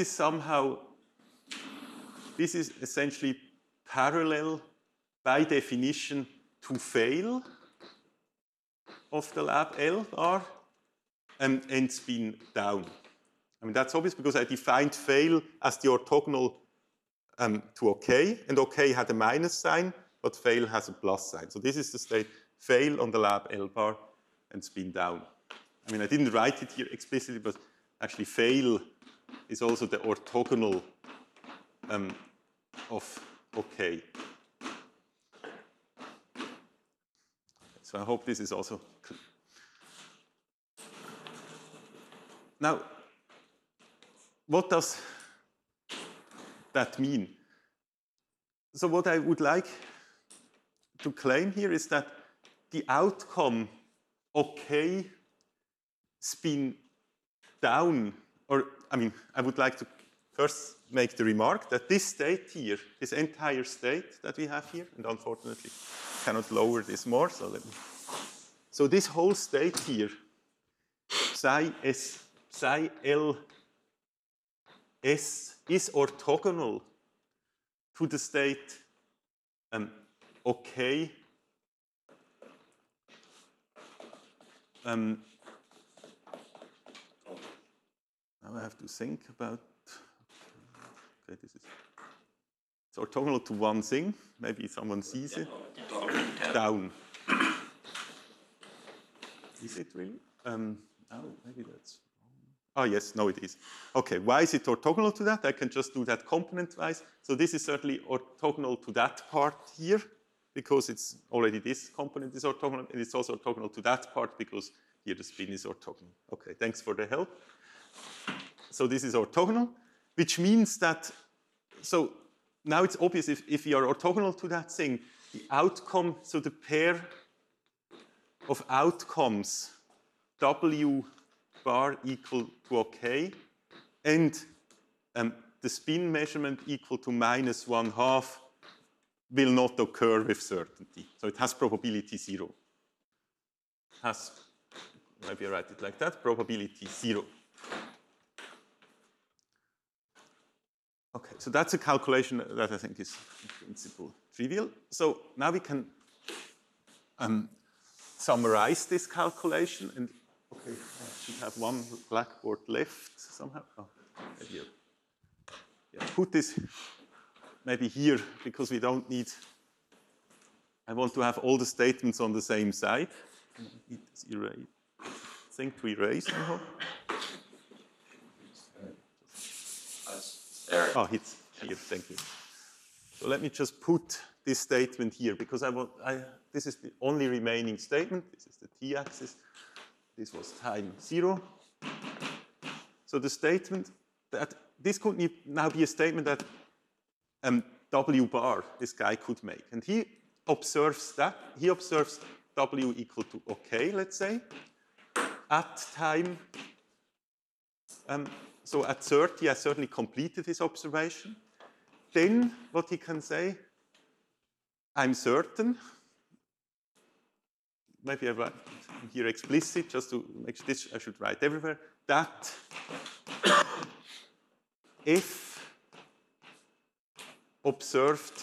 A: is essentially parallel by definition to fail of the lab L bar and spin down. I mean, that's obvious because I defined fail as the orthogonal to OK, and OK had a minus sign, but fail has a plus sign. So this is the state fail on the lab L bar and spin down. I mean, I didn't write it here explicitly, but actually fail is also the orthogonal of OK. So I hope this is also clear. Now, what does that mean? So what I would like to claim here is that the outcome OK spin down, or I mean, I would like to first make the remark that this state here, this entire state that we have here, and unfortunately cannot lower this more, so this whole state here, psi L S is orthogonal to the state OK now I have to think about, okay, this is, it's orthogonal to one thing, maybe someone sees it. Down. Is it really? Oh, maybe that's wrong. Oh, yes, no, it is. Okay, why is it orthogonal to that? I can just do that component-wise. So this is certainly orthogonal to that part here, because it's already this component is orthogonal, and it's also orthogonal to that part because here the spin is orthogonal. Okay, thanks for the help. So this is orthogonal, which means that, so now it's obvious if you are orthogonal to that thing, the outcome, so the pair of outcomes, W bar equal to OK, and the spin measurement equal to -1/2 will not occur with certainty. So it has probability 0. Has, maybe I write it like that, probability 0. Okay, so that's a calculation that I think is in principle trivial. So now we can summarize this calculation, and okay, I should have one blackboard left somehow. Oh, here. Yeah, put this maybe here because we don't need. I want to have all the statements on the same side. It's erase. Thing to erase, I hope.
D: There.
A: Oh, it's here. Thank you. So let me just put this statement here because this is the only remaining statement. This is the t-axis. This was time 0. So the statement that this could now be a statement that W bar, this guy could make. And he observes that. He observes W equal to OK, let's say, at time. So at 30, I certainly completed his observation. Then what he can say, I'm certain, maybe I write here explicit, just to make sure this I should write everywhere, that if observed,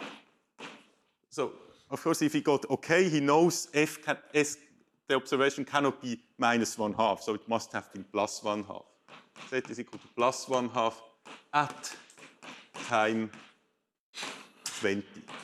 A: so of course if he got OK, he knows the observation cannot be -1/2, so it must have been +1/2. Z is equal to +1/2 at time 20.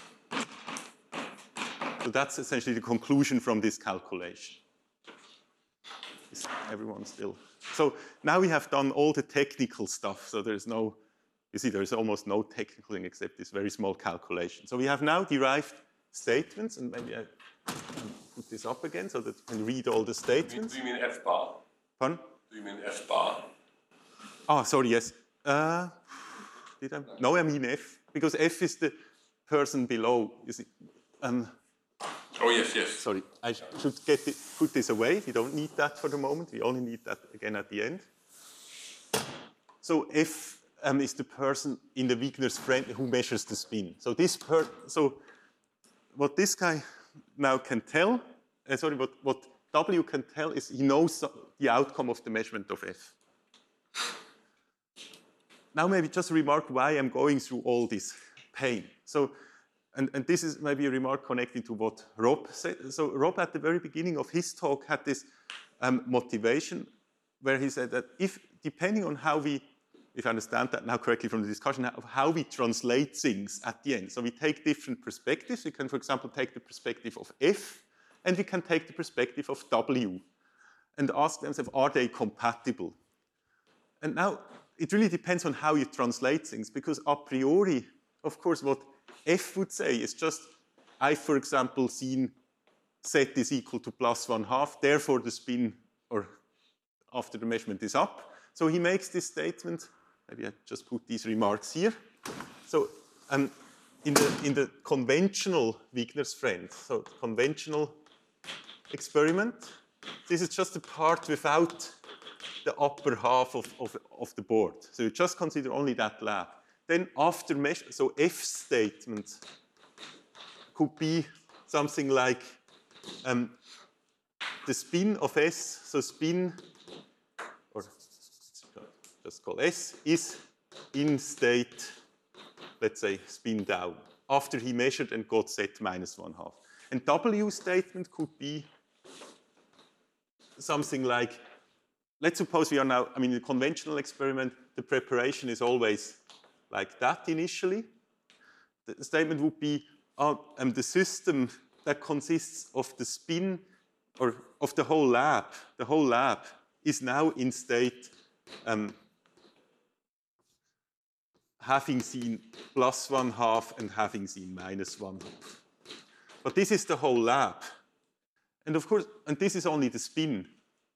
A: So that's essentially the conclusion from this calculation. Is everyone still? So now we have done all the technical stuff. So there's no, you see, there's almost no technical thing except this very small calculation. So we have now derived statements, and maybe I put this up again so that you can read all the statements.
B: Do you mean F bar?
A: Pardon?
B: Do you mean F bar?
A: Oh, sorry, yes. Did I? No, I mean F, because F is the person below. You see,
B: oh, yes, yes.
A: sorry, I should put this away. We don't need that for the moment. We only need that again at the end. So F is the person in the Wigner's friend who measures the spin. So so what this guy now can tell, what W can tell is he knows the outcome of the measurement of F. Now maybe just a remark why I'm going through all this pain. So, and this is maybe a remark connecting to what Rob said. So Rob at the very beginning of his talk had this motivation where he said that depending on how if I understand that now correctly from the discussion, of how we translate things at the end. So we take different perspectives. We can, for example, take the perspective of F, and we can take the perspective of W, and ask themselves, are they compatible? And now, it really depends on how you translate things, because a priori, of course, what F would say is just, I've, for example, seen Z is equal to +1/2, therefore the spin, or after the measurement is up. So he makes this statement, maybe I just put these remarks here. So in the conventional Wigner's friend, so the conventional experiment, this is just the part without the upper half of the board. So you just consider only that lab. Then after measure, so F statement could be something like the spin of S, so spin, or just call S, is in state, let's say, spin down, after he measured and got Z -1/2. And W statement could be something like, let's suppose we are now, in the conventional experiment, the preparation is always like that initially. The statement would be the system that consists of the spin, or of the whole lab is now in state having seen +1/2 and having seen -1/2. But this is the whole lab. And of course, and this is only the spin.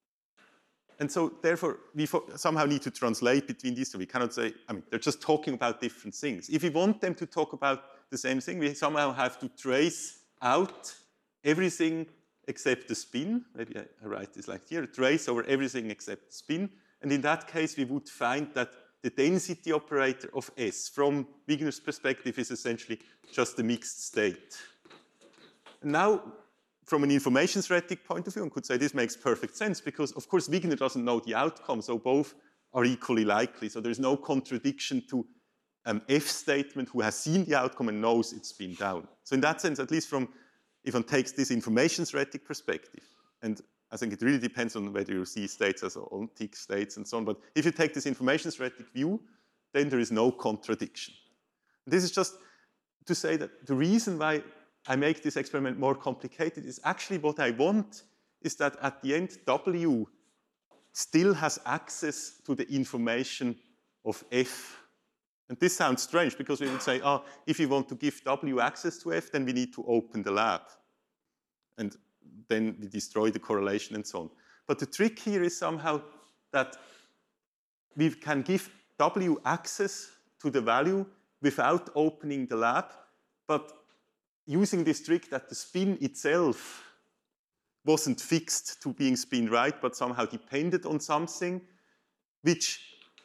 A: And so therefore, we somehow need to translate between these two. We cannot say, I mean, they're just talking about different things. If we want them to talk about the same thing, we somehow have to trace out everything except the spin. Maybe I write this like here, trace over everything except the spin. And in that case, we would find that the density operator of S from Wigner's perspective is essentially just a mixed state. And now, from an information theoretic point of view, one could say this makes perfect sense because, of course, Wigner doesn't know the outcome, so both are equally likely. So there's no contradiction to F statement who has seen the outcome and knows it's been down. So in that sense, at least from, if one takes this information theoretic perspective, and I think it really depends on whether you see states as ontic states and so on, but if you take this information theoretic view, then there is no contradiction. This is just to say that the reason why I make this experiment more complicated is actually what I want is that at the end, W still has access to the information of F. And this sounds strange because we would say, oh, if you want to give W access to F, then we need to open the lab. And then we destroy the correlation and so on. But the trick here is somehow that we can give W access to the value without opening the lab, but using this trick that the spin itself wasn't fixed to being spin right, but somehow depended on something, which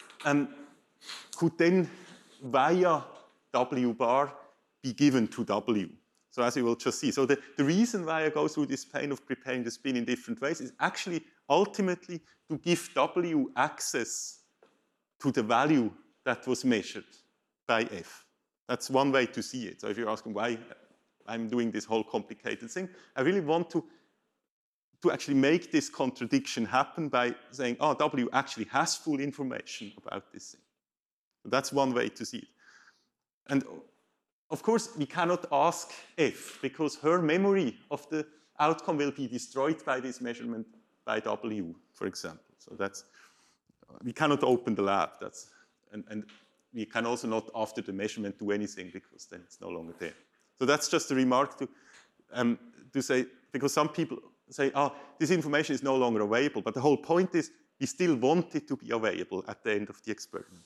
A: could then, via W bar, be given to W. So as you will just see. So the reason why I go through this pain of preparing the spin in different ways is actually ultimately to give W access to the value that was measured by F. That's one way to see it. So if you're asking why I'm doing this whole complicated thing, I really want to actually make this contradiction happen by saying, oh, W actually has full information about this thing. So that's one way to see it. And of course, we cannot ask F because her memory of the outcome will be destroyed by this measurement by W, for example. So that's, we cannot open the lab. And we can also not, after the measurement, do anything because then it's no longer there. So that's just a remark to say, because some people say, oh, this information is no longer available. But the whole point is we still want it to be available at the end of the experiment.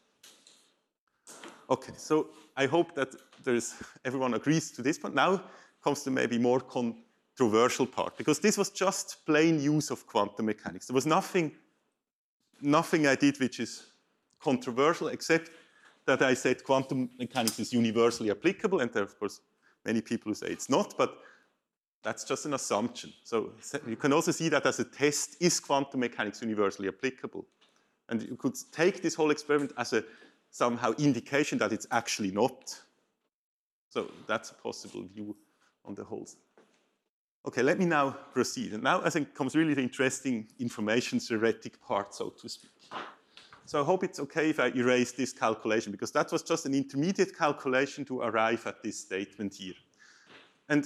A: Okay, so I hope that everyone agrees to this point. Now comes the maybe more controversial part, because this was just plain use of quantum mechanics. There was nothing I did which is controversial, except that I said quantum mechanics is universally applicable, and there are, of course, many people who say it's not, but that's just an assumption. So you can also see that as a test, is quantum mechanics universally applicable? And you could take this whole experiment as a somehow indication that it's actually not. So that's a possible view on the whole thing. Okay, let me now proceed. And now I think comes really the interesting information theoretic part, so to speak. So I hope it's okay if I erase this calculation, because that was just an intermediate calculation to arrive at this statement here. And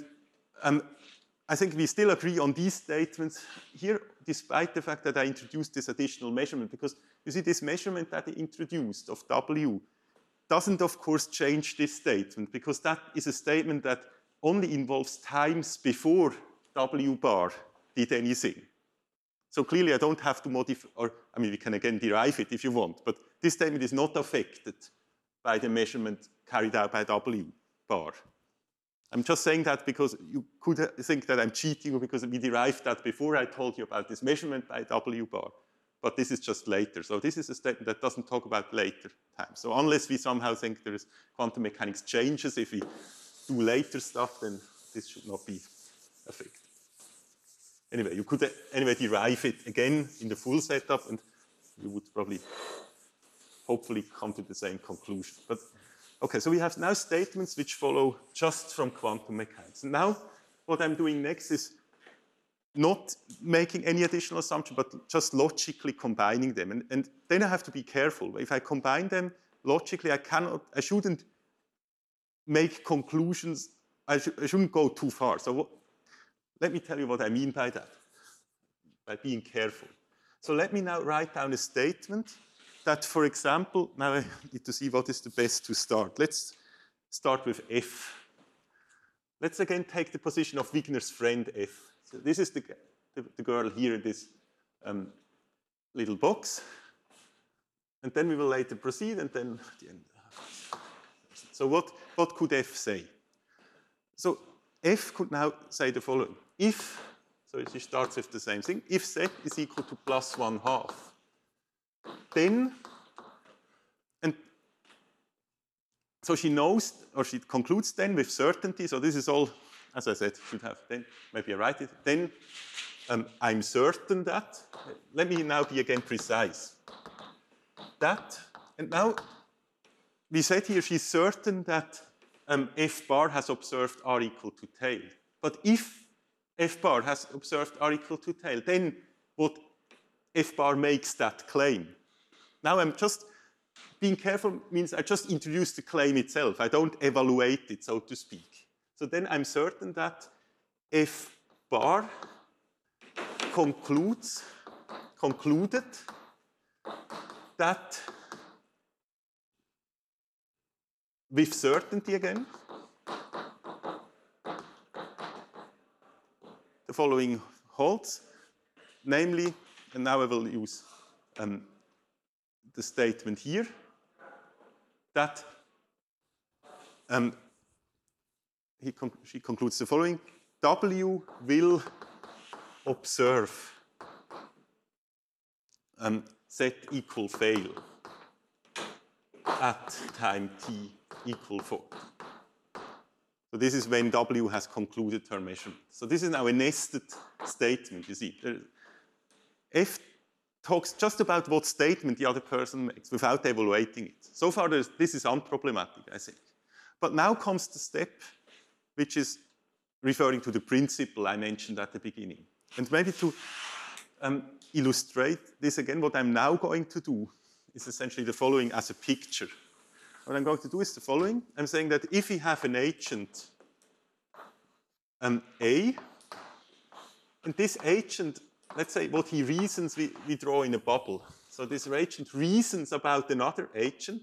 A: I think we still agree on these statements here, despite the fact that I introduced this additional measurement, because you see this measurement that I introduced of W doesn't, of course, change this statement, because that is a statement that only involves times before W bar did anything. So clearly I don't have to modify, or I mean, we can again derive it if you want, but this statement is not affected by the measurement carried out by W bar. I'm just saying that because you could think that I'm cheating because we derived that before I told you about this measurement by W bar, but this is just later. So this is a statement that doesn't talk about later times. So unless we somehow think there is quantum mechanics changes, if we do later stuff, then this should not be affected. Anyway, you could derive it again in the full setup, and you would probably, hopefully, come to the same conclusion. But okay, so we have now statements which follow just from quantum mechanics. And now what I'm doing next is not making any additional assumption, but just logically combining them. And then I have to be careful. If I combine them logically, I shouldn't make conclusions. I shouldn't go too far. So let me tell you what I mean by that, by being careful. So let me now write down a statement that, for example, now I need to see what is the best to start. Let's start with F. Let's again take the position of Wigner's friend F. So this is the girl here in this little box. And then we will later proceed, and then at the end. So what could F say? So F could now say the following. If, so she starts with the same thing, if Z is equal to plus 1/2, then, and so she knows, or she concludes then with certainty, so this is all, as I said, should have then, maybe I write it, then I'm certain that, let me now be again precise, that, and now we said here she's certain that F bar has observed R equal to tail. But if F bar has observed R equal to tail, then what F bar makes that claim. Now I'm just being careful means I just introduce the claim itself. I don't evaluate it, so to speak. So then I'm certain that F bar concluded that with certainty again, the following holds, namely, and now I will use the statement here, that she concludes the following, W will observe Z equal fail at time t equal 4. So this is when W has concluded her measurement. So this is now a nested statement, you see. F talks just about what statement the other person makes without evaluating it. So far, this is unproblematic, I think. But now comes the step which is referring to the principle I mentioned at the beginning. And maybe to illustrate this again, what I'm now going to do is essentially the following as a picture. What I'm going to do is the following. I'm saying that if we have an agent A, and this agent, let's say what he reasons, we draw in a bubble. So this agent reasons about another agent,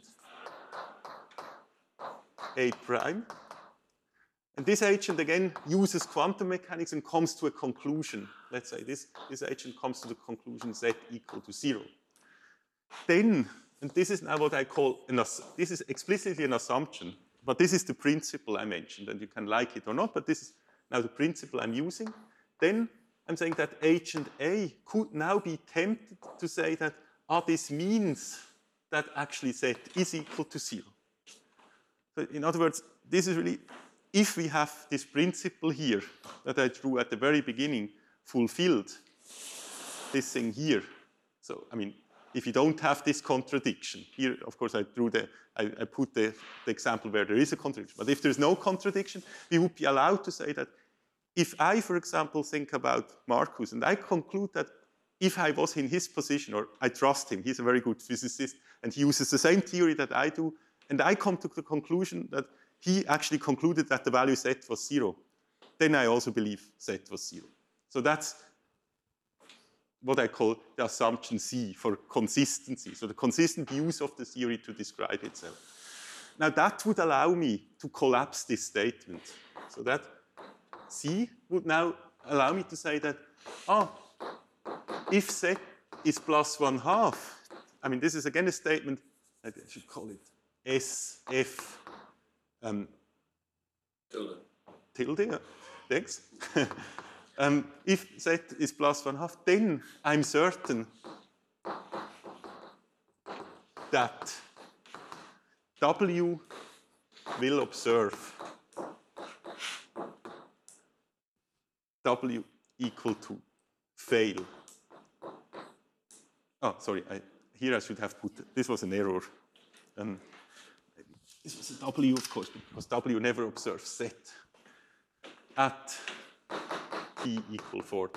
A: A prime. And this agent, again, uses quantum mechanics and comes to a conclusion. Let's say this agent comes to the conclusion Z equal to 0. Then, and this is now what I call, this is explicitly an assumption, but this is the principle I mentioned, and you can like it or not, but this is now the principle I'm using. Then I'm saying that agent A could now be tempted to say that, this means that actually Z is equal to 0. So in other words, this is really, if we have this principle here that I drew at the very beginning fulfilled, this thing here, so I mean, if you don't have this contradiction, here, of course, I put the example where there is a contradiction, but if there's no contradiction, we would be allowed to say that if I, for example, think about Marcus, and I conclude that if I was in his position, or I trust him, he's a very good physicist, and he uses the same theory that I do, and I come to the conclusion that he actually concluded that the value Z was 0, then I also believe Z was 0. So that's what I call the assumption C for consistency. So the consistent use of the theory to describe itself. Now that would allow me to collapse this statement. So that C would now allow me to say that, if Z is plus 1/2, I mean, this is again a statement, I should call it SF tilde, yeah. Thanks. If Z is plus 1/2, then I'm certain that W will observe W equal to fail. Oh, sorry, here I should have put, this was an error. This was a W, of course, because W never observes Z at t equal 40.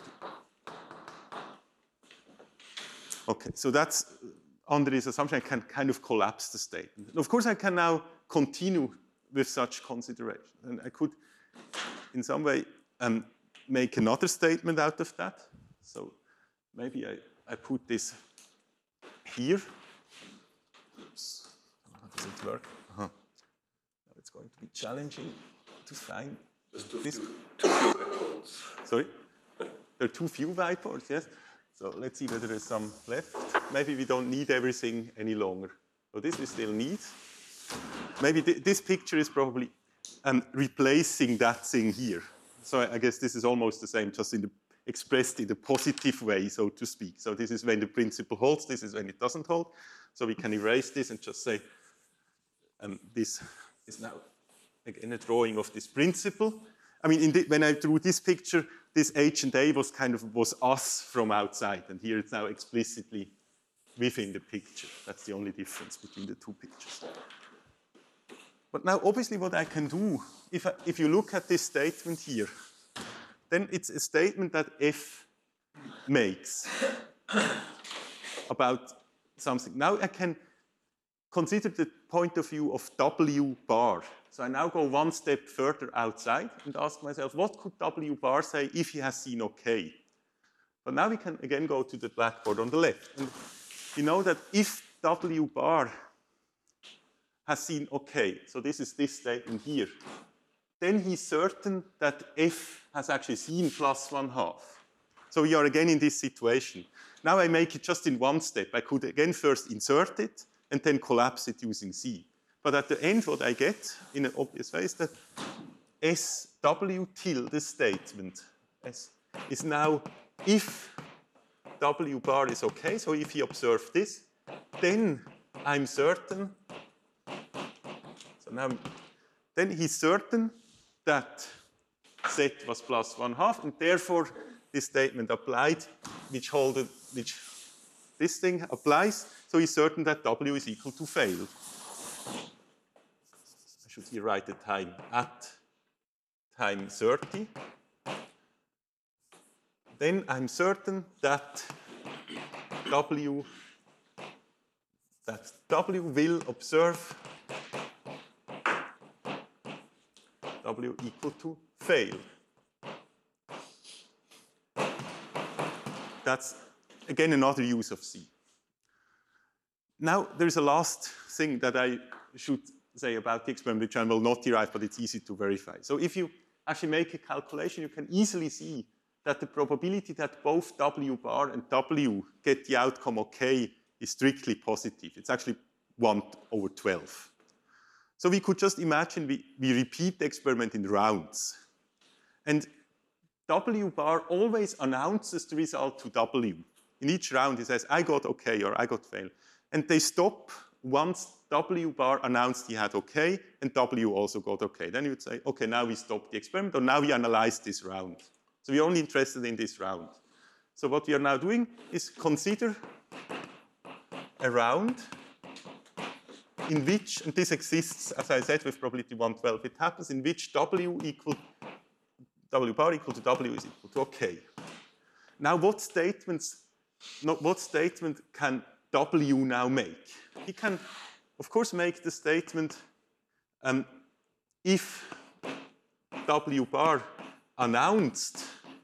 A: Okay, so that's, under this assumption, I can kind of collapse the statement. And of course, I can now continue with such consideration. And I could, in some way, make another statement out of that. So maybe I put this here. Oops. How does it work? Now it's going to be challenging to find this.
B: Too few whiteboards.
A: Sorry? There are too few whiteboards, yes. So let's see whether there's some left. Maybe we don't need everything any longer. So this we still need. Maybe this picture is probably replacing that thing here. So I guess this is almost the same, just expressed in the positive way, so to speak. So this is when the principle holds, this is when it doesn't hold. So we can erase this and just say, this is now, again, a drawing of this principle. I mean, when I drew this picture, this H and A was us from outside, and here it's now explicitly within the picture. That's the only difference between the two pictures. But now, obviously, what I can do, if you look at this statement here, then it's a statement that F makes about something. Now I can consider the point of view of W bar. So I now go one step further outside and ask myself, what could W bar say if he has seen OK? But now we can again go to the blackboard on the left. And you know that if W bar has seen OK, so this is this statement here, then he's certain that F has actually seen plus 1/2. So we are again in this situation. Now I make it just in one step. I could again first insert it and then collapse it using C. But at the end, what I get in an obvious way is that SW tilde statement is now if W bar is OK, so if he observed this, then I'm certain, so now, then he's certain that Z was plus 1/2, and therefore this statement applied, which this thing applies, so he's certain that W is equal to fail. I should here write the time at time 30. Then I'm certain that W will observe W equal to fail. That's, again, another use of C. Now, there's a last thing that I should say about the experiment, which I will not derive, but it's easy to verify. So if you actually make a calculation, you can easily see that the probability that both W bar and W get the outcome OK is strictly positive. It's actually 1/12. So we could just imagine we repeat the experiment in rounds. And W bar always announces the result to W. In each round, he says, I got OK or I got fail. And they stop once W bar announced he had OK, and W also got OK. Then you would say, OK, now we stop the experiment, or now we analyze this round. So we're only interested in this round. So what we are now doing is consider a round in which, and this exists, as I said, with probability 1/12, it happens in which W bar equal to W is equal to OK. Now, what statement can W now make? He can, of course, make the statement if W bar announced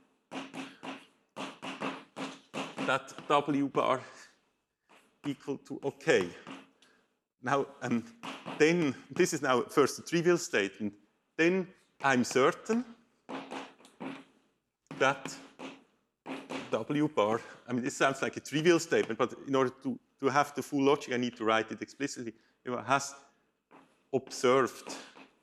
A: that W bar equal to OK. Now, then, this is now first a trivial statement. Then I'm certain that W bar, I mean, this sounds like a trivial statement, but in order to have the full logic, I need to write it explicitly. It has observed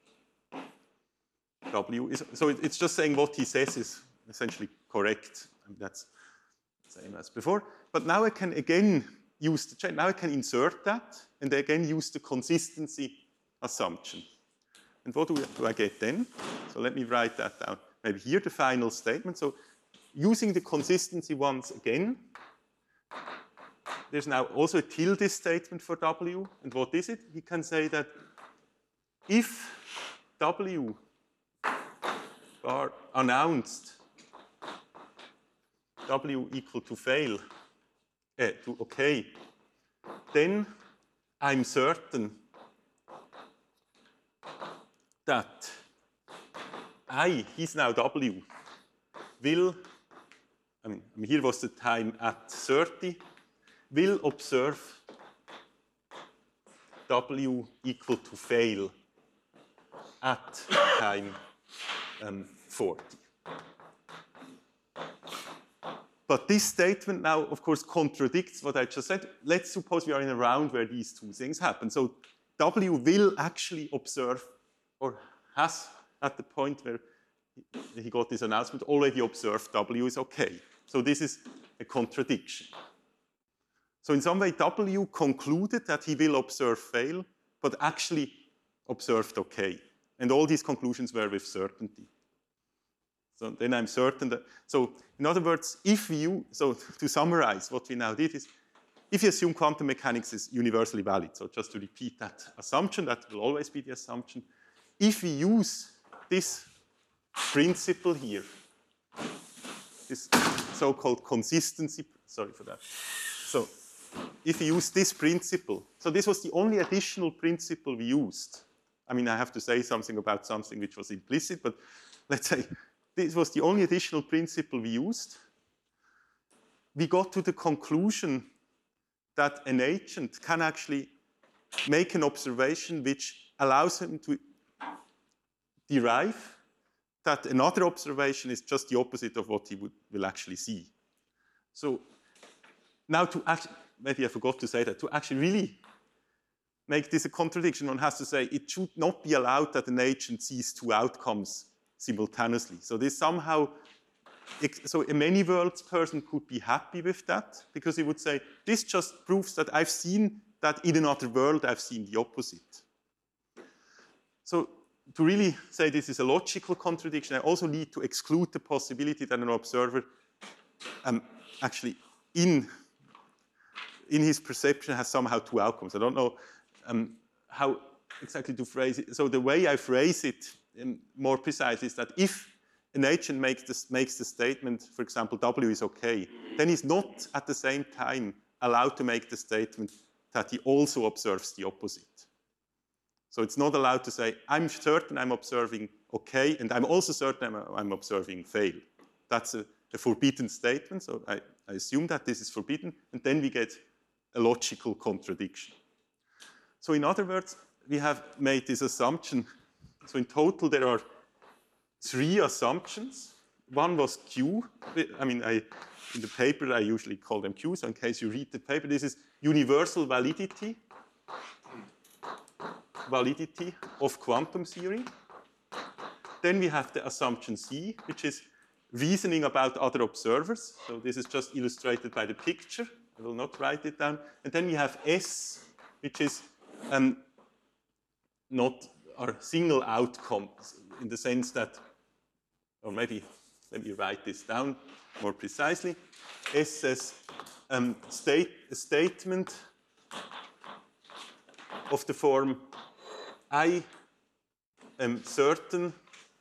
A: W. So it's just saying what he says is essentially correct. I mean, that's the same as before. But now I can again use the chain. Now I can insert that and again use the consistency assumption. And what do I get then? So let me write that down. Maybe here the final statement. So using the consistency once again, there's now also a tilde statement for W. And what is it? He can say that if W bar announced W equal to fail, to OK, then I'm certain that I, he's now W, will I mean, here was the time at 30, will observe W equal to fail at time 40. But this statement now, of course, contradicts what I just said. Let's suppose we are in a round where these two things happen. So W will actually observe, or has at the point where he got this announcement, already observed W is okay. So this is a contradiction. So in some way, W concluded that he will observe fail, but actually observed okay. And all these conclusions were with certainty. So then I'm certain that, so in other words, if you, so to summarize what we now did is, if you assume quantum mechanics is universally valid, so just to repeat that assumption, that will always be the assumption, if we use this principle here, this so-called consistency, sorry for that. So if we use this principle, so this was the only additional principle we used. I mean, I have to say something about something which was implicit, but let's say this was the only additional principle we used. We got to the conclusion that an agent can actually make an observation which allows him to derive that another observation is just the opposite of what he will actually see. So now to actually, maybe I forgot to say that, to actually really make this a contradiction, one has to say it should not be allowed that an agent sees two outcomes simultaneously. So this somehow, so a many worlds person could be happy with that because he would say, this just proves that I've seen that in another world I've seen the opposite. So to really say this is a logical contradiction, I also need to exclude the possibility that an observer actually in his perception has somehow two outcomes. I don't know how exactly to phrase it. So the way I phrase it more precise is that if an agent makes the statement, for example, W is okay, then he's not at the same time allowed to make the statement that he also observes the opposite. So it's not allowed to say, I'm certain I'm observing okay, and I'm also certain I'm observing fail. That's a forbidden statement, so I assume that this is forbidden, and then we get a logical contradiction. So in other words, we have made this assumption. So in total, there are 3 assumptions. One was Q. I mean, in the paper, I usually call them Q, so in case you read the paper, this is universal validity of quantum theory. Then we have the assumption C, which is reasoning about other observers. So this is just illustrated by the picture. I will not write it down. And then we have S, which is not our single outcome in the sense that, or maybe let me write this down more precisely. S says a statement of the form, I am certain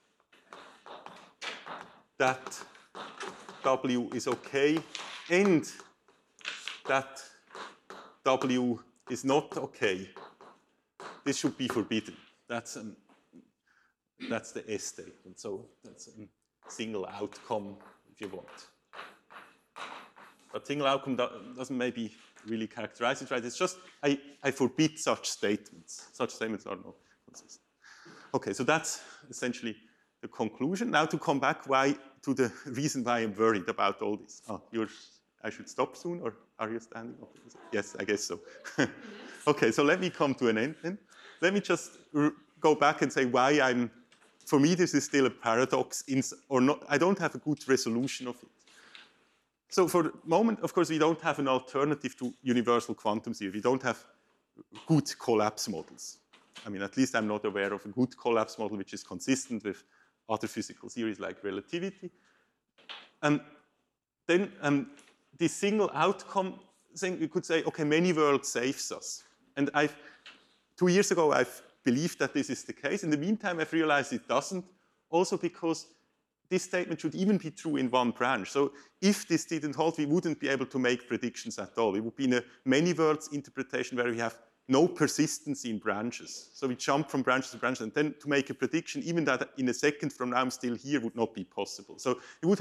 A: that W is okay and that W is not okay. This should be forbidden. That's the S statement. So that's a single outcome, if you want. But single outcome doesn't maybe really characterize it right. It's just I forbid such statements. Such statements are not consistent. Okay, so that's essentially the conclusion. Now to come back to the reason why I'm worried about all this. Oh, I should stop soon, or are you standing up? Yes, I guess so. Okay, so let me come to an end then. Let me just go back and say why for me this is still a paradox, or not. I don't have a good resolution of it. So for the moment, of course, we don't have an alternative to universal quantum theory. We don't have good collapse models. I mean, at least I'm not aware of a good collapse model which is consistent with other physical theories like relativity. And then this single outcome thing, you could say, okay, many worlds saves us. And 2 years ago, I've believed that this is the case. In the meantime, I've realized it doesn't, also because this statement should even be true in one branch. So if this didn't hold, we wouldn't be able to make predictions at all. It would be in a many worlds interpretation where we have no persistency in branches. So we jump from branch to branch, and then to make a prediction, even that in a second from now I'm still here, would not be possible. So you would have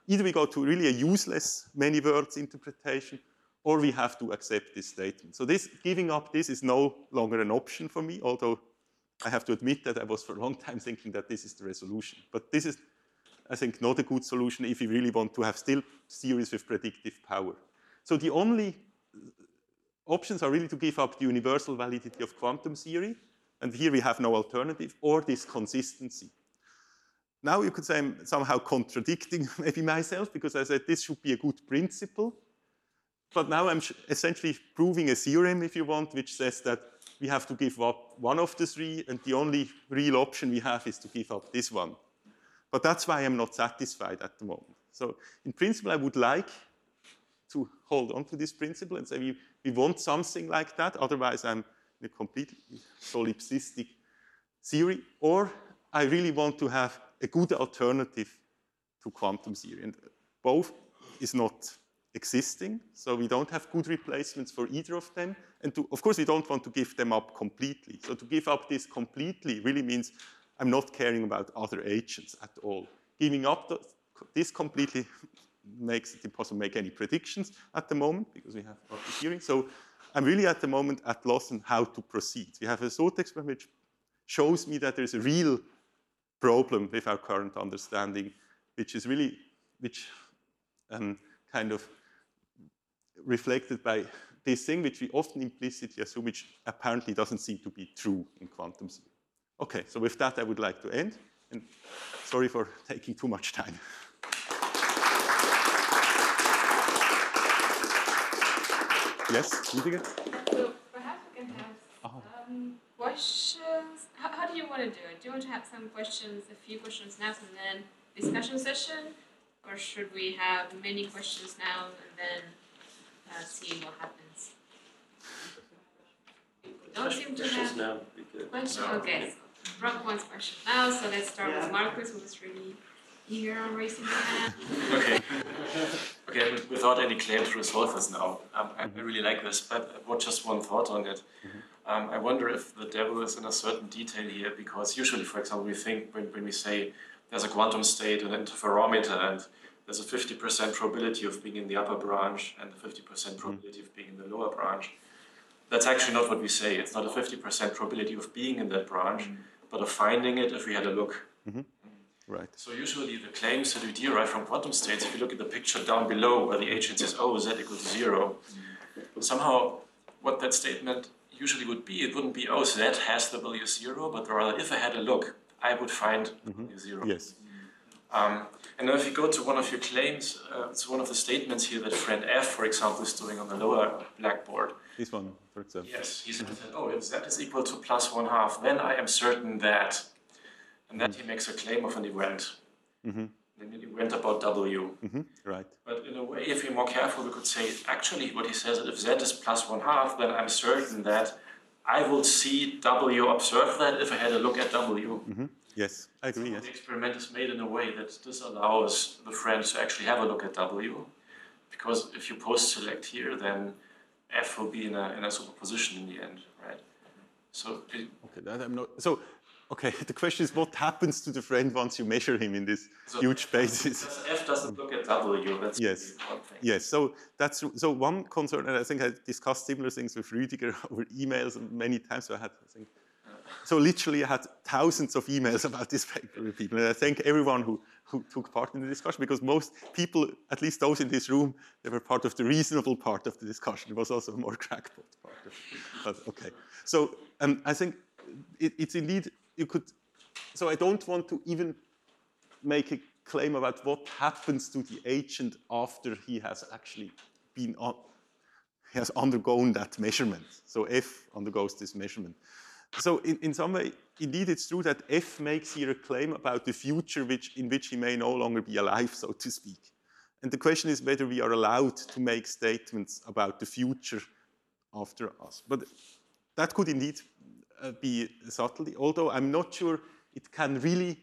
A: either we go to really a useless many words interpretation, or we have to accept this statement. So this giving up this is no longer an option for me, although I have to admit that I was for a long time thinking that this is the resolution. But this is, I think, not a good solution if you really want to have still theories with predictive power. So the only options are really to give up the universal validity of quantum theory, and here we have no alternative, or this consistency. Now you could say I'm somehow contradicting maybe myself, because I said this should be a good principle, but now I'm essentially proving a theorem, if you want, which says that we have to give up one of the three, and the only real option we have is to give up this one. But that's why I'm not satisfied at the moment. So in principle, I would like to hold on to this principle and say we want something like that, otherwise I'm in a completely solipsistic theory, or I really want to have a good alternative to quantum theory. And both is not existing, so we don't have good replacements for either of them. And of course, we don't want to give them up completely. So to give up this completely really means I'm not caring about other agents at all. Giving up this completely makes it impossible to make any predictions at the moment, because we have got the theory. So I'm really at the moment at loss on how to proceed. We have a thought experiment which shows me that there's a real problem with our current understanding, which is really, kind of reflected by this thing which we often implicitly assume, which apparently doesn't seem to be true in quantum theory. Okay, so with that I would like to end, and sorry for taking too much time. Yes, Rüdiger?
E: So perhaps we can have some questions. How do you want to do it? Do you want to have some questions, a few questions now, and then discussion session? Or should we have many questions now and then see what happens? People don't seem to have
D: now.
E: questions. Okay, Rob wants questions now, so let's start with Marcus, who was really eager on raising his hand.
F: Okay. Okay, without any claim to resolve this now, I really like this, but just one thought on it. I wonder if the devil is in a certain detail here, because usually, for example, we think when we say there's a quantum state, an interferometer, and there's a 50% probability of being in the upper branch and a 50% probability of being in the lower branch. That's actually not what we say. It's not a 50% probability of being in that branch, but of finding it if we had a look.
A: Right.
F: So usually the claims that we derive from quantum states, if you look at the picture down below where the agent says, oh, z equals 0, somehow what that statement usually would be, it wouldn't be, oh, z has the value 0, but rather if I had a look, I would find the value 0.
A: Yes.
F: And then if you go to one of your claims, it's one of the statements here that friend F, for example, is doing on the lower blackboard.
A: This one, for example.
F: Yes, he said, oh, if z is equal to plus 1/2, then I am certain that. And then he makes a claim of an event. Then an event about W.
A: Right.
F: But in a way, if we're more careful, we could say, actually, what he says is if z is plus 1/2, then I'm certain that I will see W, observe that if I had a look at W.
A: Yes, I agree,
F: So
A: yes.
F: the experiment is made in a way that this allows the friend to actually have a look at W. Because if you post-select here, then F will be in a superposition in the end, right? So
A: Okay, that I'm not. So, okay, the question is, what happens to the friend once you measure him in this huge basis?
F: F doesn't look at W. That's
A: Yes.
F: one thing.
A: Yes. So that's one concern, and I think I discussed similar things with Rüdiger over emails many times. So I think. So literally, I had thousands of emails about this paper with people, and I thank everyone who took part in the discussion, because most people, at least those in this room, they were part of the reasonable part of the discussion. It was also a more crackpot part. But okay. So I think it's indeed, you could, so I don't want to even make a claim about what happens to the agent after he has actually been on, he has undergone that measurement. So F undergoes this measurement. So in some way, indeed, it's true that F makes here a claim about the future in which he may no longer be alive, so to speak. And the question is whether we are allowed to make statements about the future after us. But that could indeed be subtlety, although I'm not sure it can really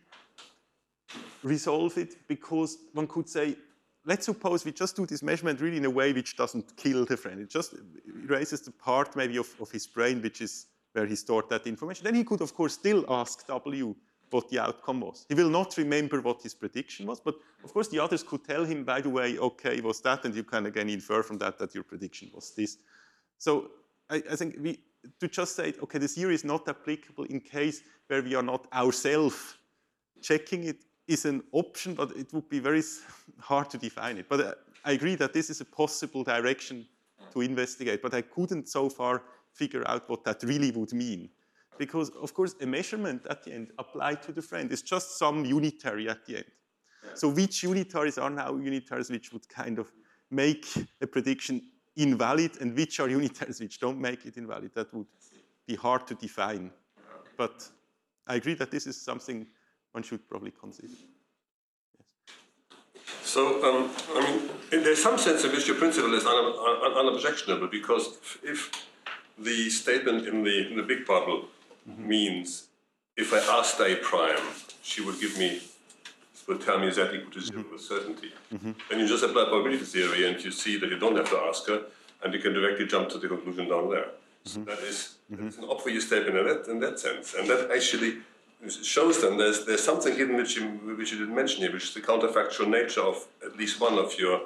A: resolve it, because one could say, let's suppose we just do this measurement really in a way which doesn't kill the friend. It just erases the part maybe of his brain which is where he stored that information. Then he could, of course, still ask W what the outcome was. He will not remember what his prediction was, but of course the others could tell him, by the way, okay, it was that, and you can again infer from that that your prediction was this. So I think to just say, okay, the theory is not applicable in case where we are not ourselves checking it is an option, but it would be very hard to define it. But I agree that this is a possible direction to investigate, but I couldn't so far figure out what that really would mean. Because, of course, a measurement at the end applied to the friend is just some unitary at the end. Yeah. So which unitaries are now unitaries which would kind of make a prediction invalid, and which are unitaries which don't make it invalid? That would be hard to define. But I agree that this is something one should probably consider. Yes.
B: So, I mean, there's some sense in which your principle is unobjectionable, because if the statement in the big bubble means if I asked A prime, she would tell me z equal to 0 with certainty. Then you just apply probability theory and you see that you don't have to ask her, and you can directly jump to the conclusion down there. So that is an obvious statement in that sense. And that actually shows them there's something hidden which you didn't mention here, which is the counterfactual nature of at least one of your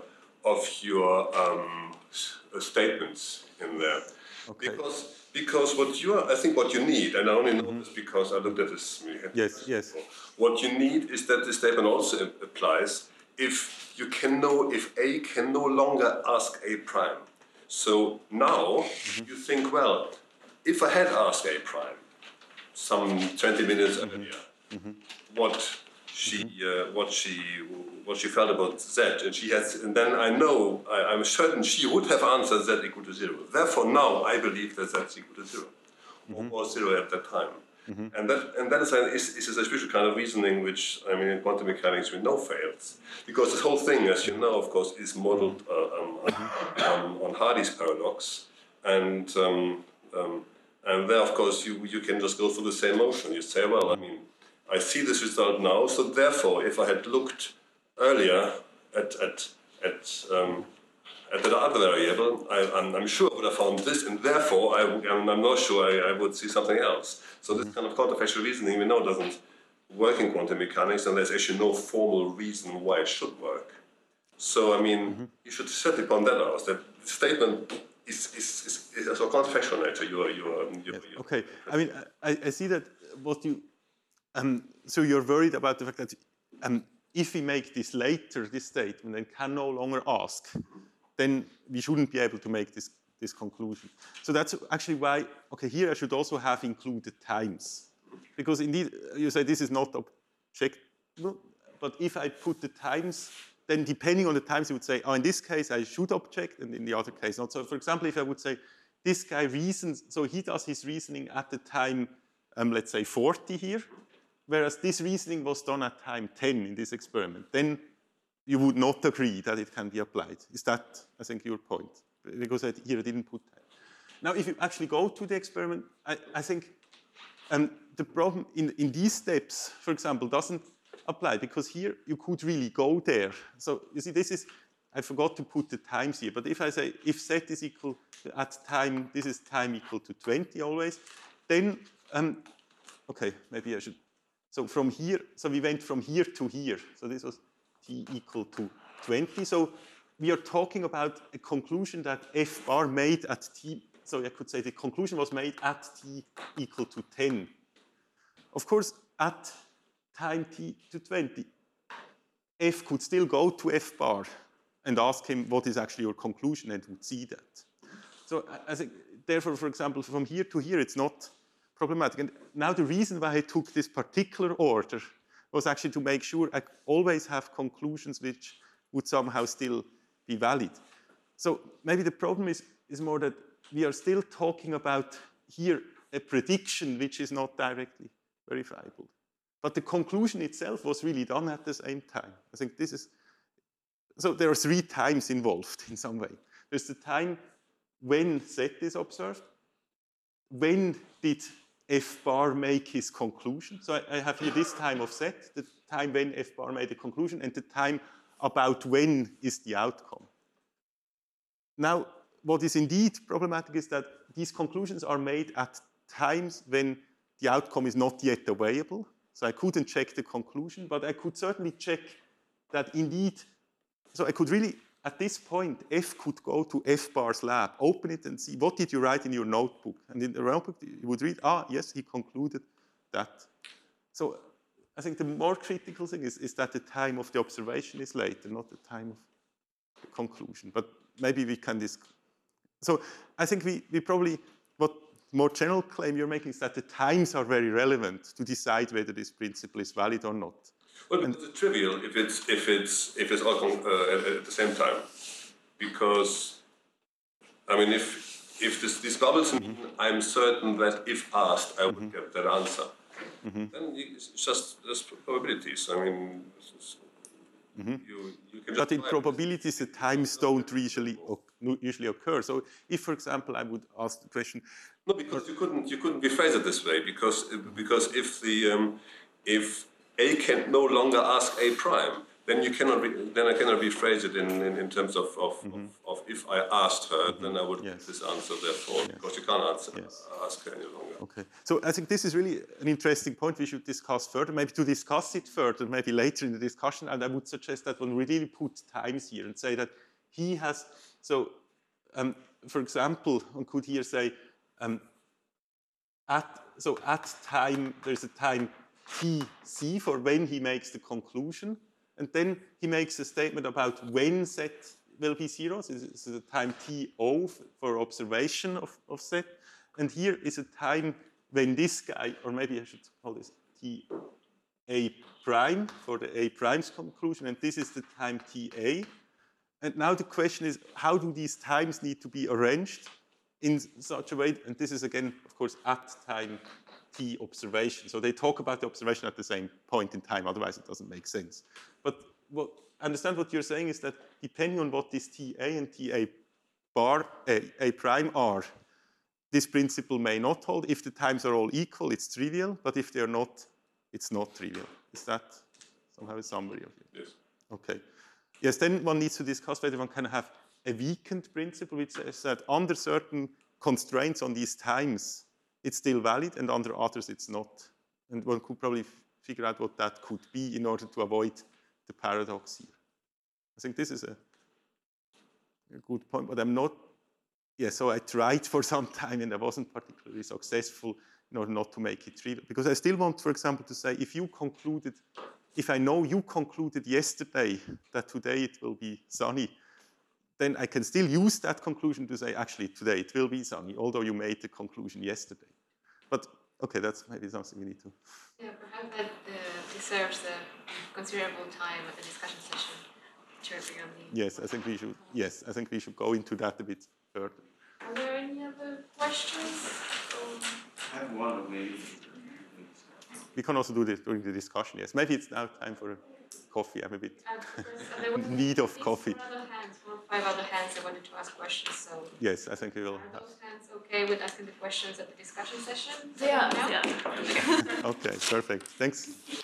B: statements in there. Okay. Because I think what you need, and I only know this because I looked at this.
A: Yes.
B: What you need is that the statement also applies if you can know if A can no longer ask A prime. So now you think, well, if I had asked A prime some 20 minutes earlier, what she felt about Z, and then I'm certain she would have answered Z equal to 0. Therefore, now I believe that Z is equal to 0, or 0 at that time. And that is a special kind of reasoning which, I mean, in quantum mechanics we know fails, because this whole thing, as you know, of course, is modeled on Hardy's paradox, and there, of course, you can just go through the same motion. You say, well, I mean, I see this result now, so therefore, if I had looked earlier at the other variable, I'm sure I would have found this, and therefore, I'm not sure I would see something else. So this kind of counterfactual reasoning we know doesn't work in quantum mechanics, and there's actually no formal reason why it should work. So, I mean, you should certainly point that out, that the statement is of a counterfactual nature.
A: Okay, I mean, I see that what you... so you're worried about the fact that if we make this later, this statement, and can no longer ask, then we shouldn't be able to make this conclusion. So that's actually why, okay, here I should also have included times. Because indeed, you say this is not objectable, but if I put the times, then depending on the times, you would say, oh, in this case I should object, and in the other case not. So for example, if I would say, this guy reasons, so he does his reasoning at the time, let's say 40 here, whereas this reasoning was done at time 10 in this experiment, then you would not agree that it can be applied. Is that, I think, your point? Because here I didn't put time. Now, if you actually go to the experiment, I think the problem in these steps, for example, doesn't apply, because here you could really go there. So you see, this is, I forgot to put the times here, but if I say, if Z is equal to, at time, this is time equal to 20 always, then, okay, maybe I should, so from here, so we went from here to here. So this was t equal to 20. So we are talking about a conclusion that F bar made at t, so I could say the conclusion was made at t equal to 10. Of course, at time t to 20, F could still go to F bar and ask him what is actually your conclusion, and would see that. So I think, therefore, for example, from here to here, it's not problematic. And now the reason why I took this particular order was actually to make sure I always have conclusions which would somehow still be valid. So maybe the problem is more that we are still talking about here a prediction which is not directly verifiable. But the conclusion itself was really done at the same time. I think this is, so there are 3 times involved in some way. There's the time when Z is observed, when did F bar make his conclusion. So I have here this time of Z, the time when F bar made the conclusion, and the time about when is the outcome. Now, what is indeed problematic is that these conclusions are made at times when the outcome is not yet available, So I couldn't check the conclusion, but I could certainly check that indeed, so I could really, at this point, F could go to F bar's lab, open it and see, what did you write in your notebook? And in the notebook, you would read, yes, he concluded that. So I think the more critical thing is that the time of the observation is later, not the time of the conclusion. But maybe we can discuss. So I think we probably, what more general claim you're making is that the times are very relevant to decide whether this principle is valid or not.
B: Well, it's trivial if it's all at the same time, because I mean if these bubbles mean I'm certain that if asked I would get that answer, then it's just there's probabilities. I mean, you can.
A: But in probabilities, the times don't usually occur. So if, for example, I would ask the question.
B: No, because you couldn't rephrase it this way because if A can no longer ask A prime, then I cannot rephrase it in terms of if I asked her, then I would get this answer. Therefore, because you can't ask her any longer.
A: Okay. So I think this is really an interesting point we should discuss further. Maybe to discuss it further, maybe later in the discussion. And I would suggest that one really put times here and say that he has. So, for example, one could here say at time there's a time tc for when he makes the conclusion, and then he makes a statement about when Z will be 0. So this is a time to for observation of Z, and here is a time when this guy, or maybe I should call this ta prime for the A prime's conclusion, and this is the time ta. And now the question is, how do these times need to be arranged in such a way? And this is again, of course, at time t observation. So they talk about the observation at the same point in time, otherwise it doesn't make sense. But I understand what you're saying is that depending on what this ta and ta bar, A prime are, this principle may not hold. If the times are all equal, it's trivial, but if they're not, it's not trivial. Is that somehow a summary of it?
B: Yes.
A: Okay. Yes, then one needs to discuss whether one can have a weakened principle, which says that under certain constraints on these times, it's still valid, and under others, it's not. And one could probably figure out what that could be in order to avoid the paradox here. I think this is a good point, but I'm not. Yeah, so I tried for some time, and I wasn't particularly successful in order not to make it trivial. Because I still want, for example, to say, if I know you concluded yesterday that today it will be sunny, then I can still use that conclusion to say, actually, today it will be sunny, although you made the conclusion yesterday. But, okay, that's maybe something we need to.
E: Yeah, perhaps that deserves a considerable time at the discussion session.
A: Yes, I think we should. Yes, I think we should go into that a bit further.
E: Are there any other questions?
C: I have one, maybe.
A: We can also do this during the discussion. Yes, maybe it's now time for a coffee. I'm a bit in need of coffee.
E: 5 other hands that wanted to ask questions. So
A: yes, I think we will.
E: Are those hands okay with asking the questions at the discussion session?
G: Yeah.
A: Okay, perfect. Thanks.